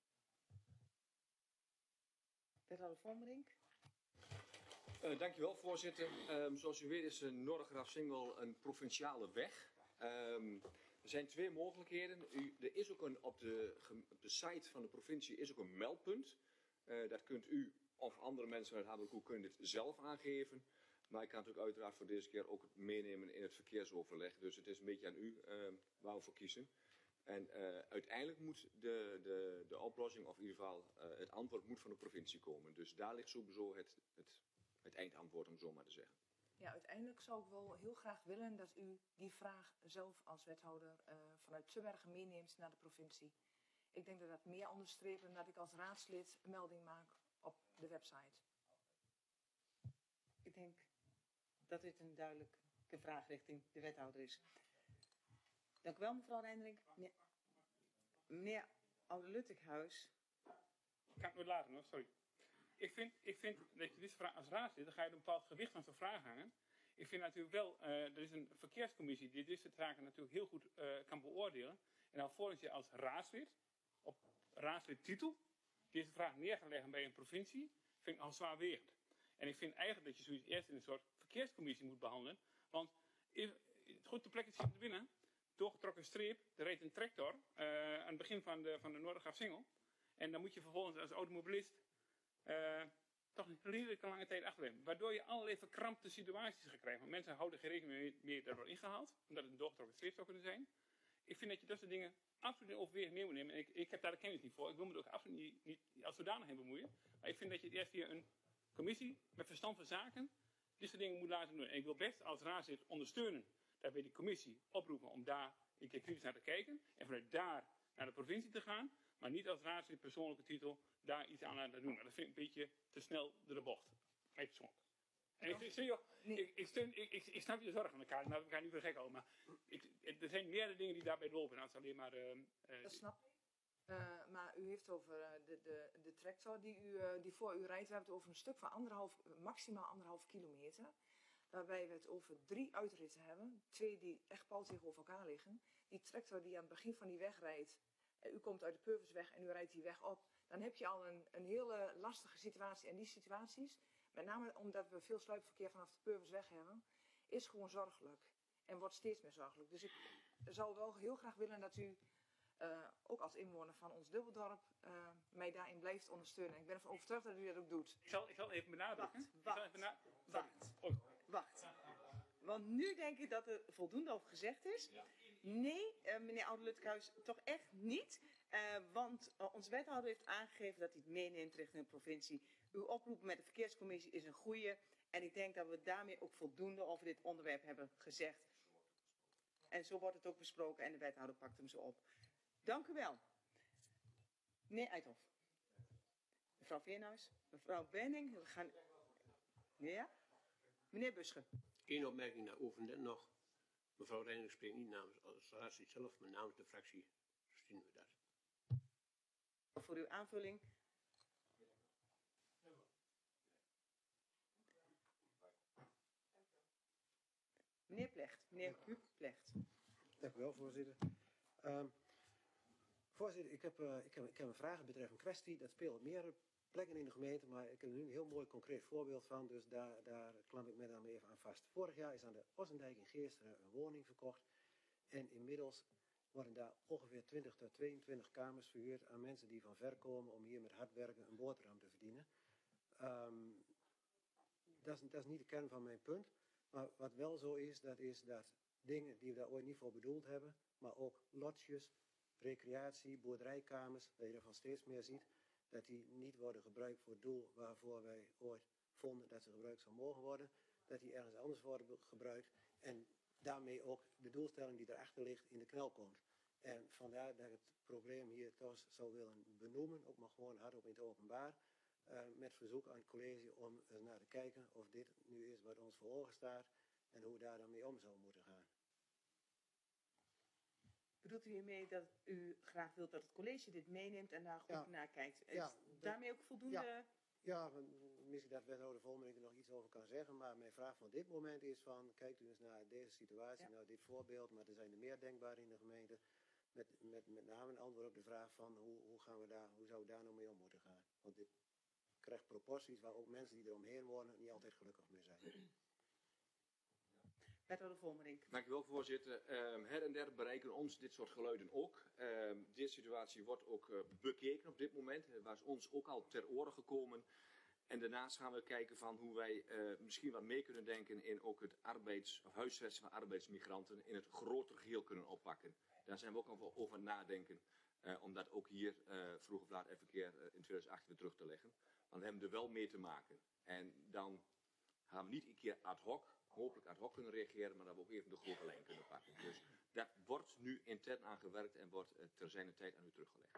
Wethouder Vonbrink. Uh, dankjewel, voorzitter. Um, zoals u weet is de Noordergraaf-Singel een provinciale weg. Um, er zijn twee mogelijkheden. U, er is ook een, op, de, op de site van de provincie is ook een meldpunt. Uh, dat kunt u of andere mensen uit Haverdekoek kunnen dit zelf aangeven. Maar ik kan natuurlijk uiteraard voor deze keer ook meenemen in het verkeersoverleg. Dus het is een beetje aan u uh, waar we voor kiezen. En uh, uiteindelijk moet de, de, de oplossing, of in ieder geval uh, het antwoord moet van de provincie komen. Dus daar ligt sowieso het, het, het eindantwoord, om zo maar te zeggen. Ja, uiteindelijk zou ik wel heel graag willen dat u die vraag zelf als wethouder uh, vanuit Tubbergen meeneemt naar de provincie. Ik denk dat dat meer onderstreept dan dat ik als raadslid een melding maak op de website. Ik denk dat dit een duidelijke vraag richting de wethouder is. Dank u wel, mevrouw Reinering. Meneer, meneer Oude-Luttekhuis. Ik kan het nooit laten hoor, sorry. Ik vind, ik vind dat je deze vraag als raadslid, dan ga je een bepaald gewicht aan zo'n vraag hangen. Ik vind natuurlijk wel, uh, er is een verkeerscommissie die dit soort zaken natuurlijk heel goed uh, kan beoordelen. En dan volgens je als raadslid, op raadslidtitel, deze vraag neer gaan leggen bij een provincie, vind ik al zwaarwegend. En ik vind eigenlijk dat je zoiets eerst in een soort verkeerscommissie moet behandelen. Want if, goed, de plekken zitten binnen, doorgetrokken streep, er reed een tractor uh, aan het begin van de, van de Noordergraaf-Singel. En dan moet je vervolgens als automobilist uh, toch een redelijk lange tijd achterblijven. Waardoor je allerlei verkrampte situaties gaat krijgen. Want mensen houden geen rekening mee, mee dat wordt ingehaald, omdat het een doorgetrokken streep zou kunnen zijn. Ik vind dat je dat soort dingen absoluut in overweging mee moet nemen. En ik, ik heb daar de kennis niet voor. Ik wil me er ook absoluut niet, niet als zodanig in bemoeien. Maar ik vind dat je het eerst via een commissie met verstand van zaken dit soort dingen moet laten doen. En ik wil best als raadslid ondersteunen dat wij die commissie oproepen om daar een keer kritisch naar te kijken. En vanuit daar naar de provincie te gaan. Maar niet als raadslid persoonlijke titel daar iets aan laten doen. Dat vind ik een beetje te snel door de bocht. Mij persoonlijk. En ik, ik, joh, ik, ik, steun, ik, ik, ik snap je zorg van elkaar. Nou, we gaan niet voor gek houden. Maar ik, er zijn meerdere dingen die daarbij lopen. Dan is alleen maar... Uh, uh, dat snap ik. Uh, maar u heeft over uh, de, de, de tractor die, u, uh, die voor u rijdt. We hebben het over een stuk van anderhalf, maximaal anderhalf kilometer. Waarbij we het over drie uitritten hebben. Twee die echt pal tegenover elkaar liggen. Die tractor die aan het begin van die weg rijdt. Uh, u komt uit de Purversweg en u rijdt die weg op. Dan heb je al een, een hele lastige situatie. En die situaties, met name omdat we veel sluipverkeer vanaf de Purversweg hebben, is gewoon zorgelijk. En wordt steeds meer zorgelijk. Dus ik zou wel heel graag willen dat u... Uh, ook als inwoner van ons dubbeldorp, uh, mij daarin blijft ondersteunen. Ik ben ervan overtuigd dat u dat ook doet. Ik zal, ik zal even benadrukken. Wacht, wacht, bena wacht, oh. wacht. Want nu denk ik dat er voldoende over gezegd is. Ja. Nee, uh, meneer Oude-Lutkehuis, toch echt niet. Uh, want uh, onze wethouder heeft aangegeven dat hij het meeneemt richting de provincie. Uw oproep met de verkeerscommissie is een goede. En ik denk dat we daarmee ook voldoende over dit onderwerp hebben gezegd. En zo wordt het ook besproken en de wethouder pakt hem zo op. Dank u wel. Meneer Uithof. Mevrouw Veerhuis. Mevrouw Benning. We gaan... Ja? Meneer Busche. Eén opmerking daarover net nog. Mevrouw Reinig spreekt niet namens de administratie zelf, maar namens de fractie. Zien we dat. Voor uw aanvulling. Meneer Plecht. Meneer Huub Plecht. Dank u wel, voorzitter. Um, voorzitter, ik heb, uh, ik, heb, ik heb een vraag betreffende een kwestie. Dat speelt op meerdere plekken in de gemeente, maar ik heb er nu een heel mooi concreet voorbeeld van, dus daar, daar klamp ik me dan even aan vast. Vorig jaar is aan de Ossendijk in Geesteren een woning verkocht en inmiddels worden daar ongeveer twintig tot tweeëntwintig kamers verhuurd aan mensen die van ver komen om hier met hard werken een boterham te verdienen. Um, dat, is, dat is niet de kern van mijn punt, maar wat wel zo is, dat is dat dingen die we daar ooit niet voor bedoeld hebben, maar ook lotjes, recreatie, boerderijkamers, dat je ervan steeds meer ziet, dat die niet worden gebruikt voor het doel waarvoor wij ooit vonden dat ze gebruikt zou mogen worden, dat die ergens anders worden gebruikt en daarmee ook de doelstelling die erachter ligt in de knel komt. En vandaar dat ik het probleem hier toch zou willen benoemen, ook maar gewoon hardop in het openbaar, uh, met verzoek aan het college om eens naar te kijken of dit nu is wat ons voor ogen staat en hoe we daar dan mee om zouden moeten gaan. Bedoelt u hiermee dat u graag wilt dat het college dit meeneemt en daar goed ja. naar kijkt? Is ja, daarmee ook voldoende? Ja, ja, misschien dat wethouder Volmering er nog iets over kan zeggen, maar mijn vraag van dit moment is van, kijkt u eens naar deze situatie, ja. nou dit voorbeeld, maar er zijn er meer denkbaar in de gemeente, met, met, met name een antwoord op de vraag van hoe, hoe, gaan we daar, hoe zou we daar nou mee om moeten gaan? Want dit krijgt proporties waar ook mensen die eromheen wonen niet altijd gelukkig mee zijn. Wethouder Volmering. Dank u wel, voorzitter. Um, her en der bereiken ons dit soort geluiden ook. Um, deze situatie wordt ook uh, bekeken op dit moment. Het was ons ook al ter oren gekomen. En daarnaast gaan we kijken van hoe wij uh, misschien wat mee kunnen denken in ook het arbeids- of huisvesten van arbeidsmigranten in het grotere geheel kunnen oppakken. Daar zijn we ook nog over aan het nadenken. Uh, om dat ook hier uh, vroeg of laat even keer uh, in twintig achttien weer terug te leggen. Want we hebben er wel mee te maken. En dan gaan we niet een keer ad hoc, hopelijk ad hoc kunnen reageren, maar dat we ook even de grote lijn kunnen pakken. Dus dat wordt nu intern aan gewerkt en wordt uh, ter zijner tijd aan u teruggelegd.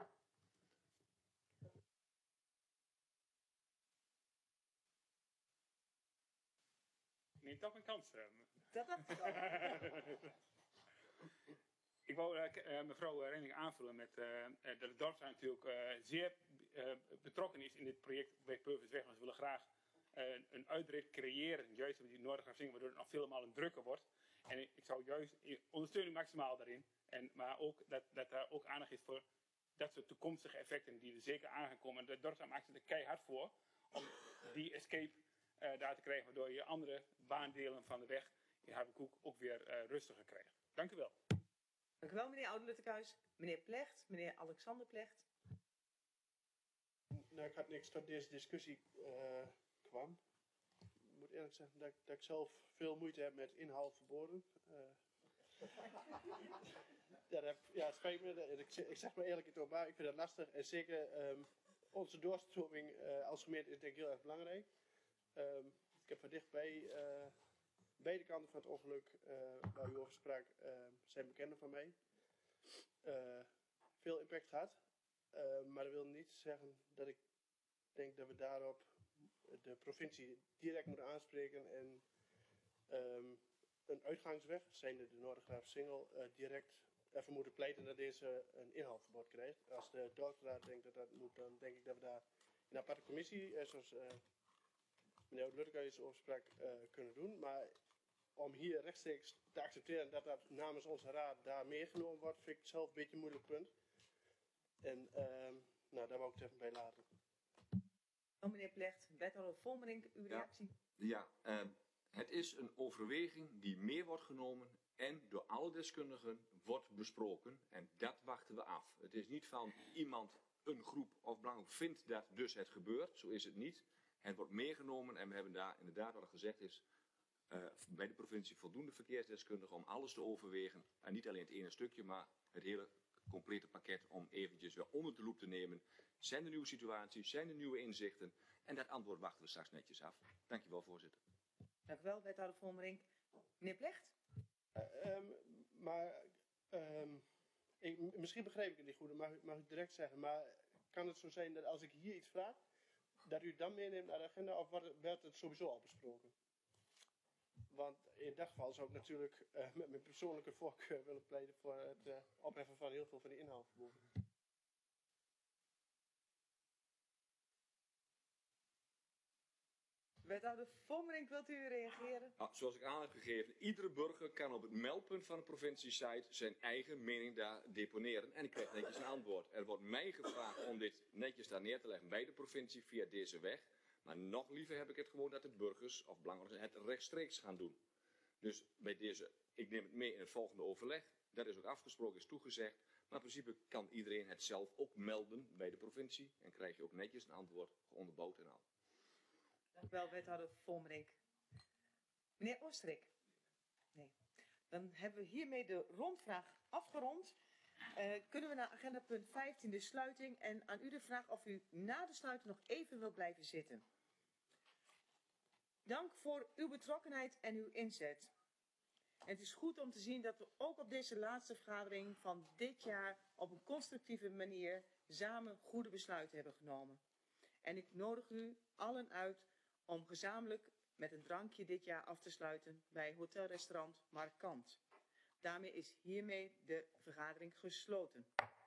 Neem toch een kans. Dat dacht ik al. Ik wou uh, mevrouw Renning aanvullen met uh, dat het dorp natuurlijk uh, zeer uh, betrokken is in dit project bij Purvisweg. Maar ze willen graag uh, een uitrit creëren, juist op die Noordergraafsingel, waardoor het nog veel een drukker wordt. En ik, ik zou juist ondersteunen maximaal daarin. En, maar ook dat, dat daar ook aandacht is voor dat soort toekomstige effecten die er zeker aan gaan komen. En de dorpsraad maakt zich er keihard voor om die escape uh, daar te krijgen, waardoor je andere baandelen van de weg in Haverkoek ook weer uh, rustiger krijgt. Dank u wel. Dank u wel, meneer Oude-Lutkehuis. Meneer Plecht, meneer Alexander Plecht. Nou, ik had niks tot deze discussie uh, kwam. Ik moet eerlijk zeggen dat, dat ik zelf veel moeite heb met inhoud verboden. Uh, dat heb, ja, het spijt me. Dat, ik, ik zeg maar eerlijk het openbaar, ik vind dat lastig. En zeker um, onze doorstroming uh, als gemeente is denk ik heel erg belangrijk. Um, ik heb van dichtbij uh, beide kanten van het ongeluk uh, waar u over sprak, uh, zijn bekenden van mij. Uh, veel impact gehad. Uh, maar dat wil niet zeggen dat ik denk dat we daarop de provincie direct moeten aanspreken en um, een uitgangsweg, zijnde de Noordergraafsingel, uh, direct ervoor moeten pleiten dat deze een inhaalverbod krijgt. Als de dorpsraad denkt dat dat moet, dan denk ik dat we daar in een aparte commissie, uh, zoals uh, meneer Oud-Lutkehuis over sprak, uh, kunnen doen. Maar om hier rechtstreeks te accepteren dat dat namens onze raad daar meegenomen wordt, vind ik zelf een beetje een moeilijk punt. En uh, nou, daar wou ik het even bij laten. Oh, meneer Plecht, wethouder Volmering, uw reactie? Ja, ja uh, het is een overweging die mee wordt genomen en door alle deskundigen wordt besproken. En dat wachten we af. Het is niet van iemand, een groep of belangrijk vindt dat dus het gebeurt. Zo is het niet. Het wordt meegenomen en we hebben daar inderdaad wat er gezegd is, uh, bij de provincie voldoende verkeersdeskundigen om alles te overwegen. En niet alleen het ene stukje, maar het hele complete pakket om eventjes weer onder de loep te nemen. Zijn er nieuwe situaties, zijn er nieuwe inzichten? En dat antwoord wachten we straks netjes af. Dankjewel, voorzitter. Dank u wel, wethouder Vondeling. Meneer Plecht? Uh, um, maar um, ik, misschien begreep ik het niet goed, mag, mag ik direct zeggen. Maar kan het zo zijn dat als ik hier iets vraag, dat u het dan meeneemt naar de agenda, of werd het sowieso al besproken? Want in dat geval zou ik natuurlijk uh, met mijn persoonlijke voorkeur willen pleiten voor het uh, opheffen van heel veel van die inhaalverboden. Wethouder Vondeling, wilt u reageren? Ah, zoals ik aan heb gegeven, iedere burger kan op het meldpunt van de provinciesite zijn eigen mening daar deponeren. En ik krijg netjes een antwoord. Er wordt mij gevraagd om dit netjes daar neer te leggen bij de provincie via deze weg. Maar nog liever heb ik het gewoon dat de burgers of belangrijke het rechtstreeks gaan doen. Dus bij deze, ik neem het mee in het volgende overleg. Dat is ook afgesproken, is toegezegd. Maar in principe kan iedereen het zelf ook melden bij de provincie. En krijg je ook netjes een antwoord onderbouwd en al. Dank u wel, wethouder Vondeling. Meneer Oostrik? Nee. Dan hebben we hiermee de rondvraag afgerond. Uh, kunnen we naar agenda punt vijftien, de sluiting. En aan u de vraag of u na de sluiting nog even wilt blijven zitten. Dank voor uw betrokkenheid en uw inzet. En het is goed om te zien dat we ook op deze laatste vergadering van dit jaar op een constructieve manier samen goede besluiten hebben genomen. En ik nodig u allen uit om gezamenlijk met een drankje dit jaar af te sluiten bij hotelrestaurant Markant. Daarmee is hiermee de vergadering gesloten.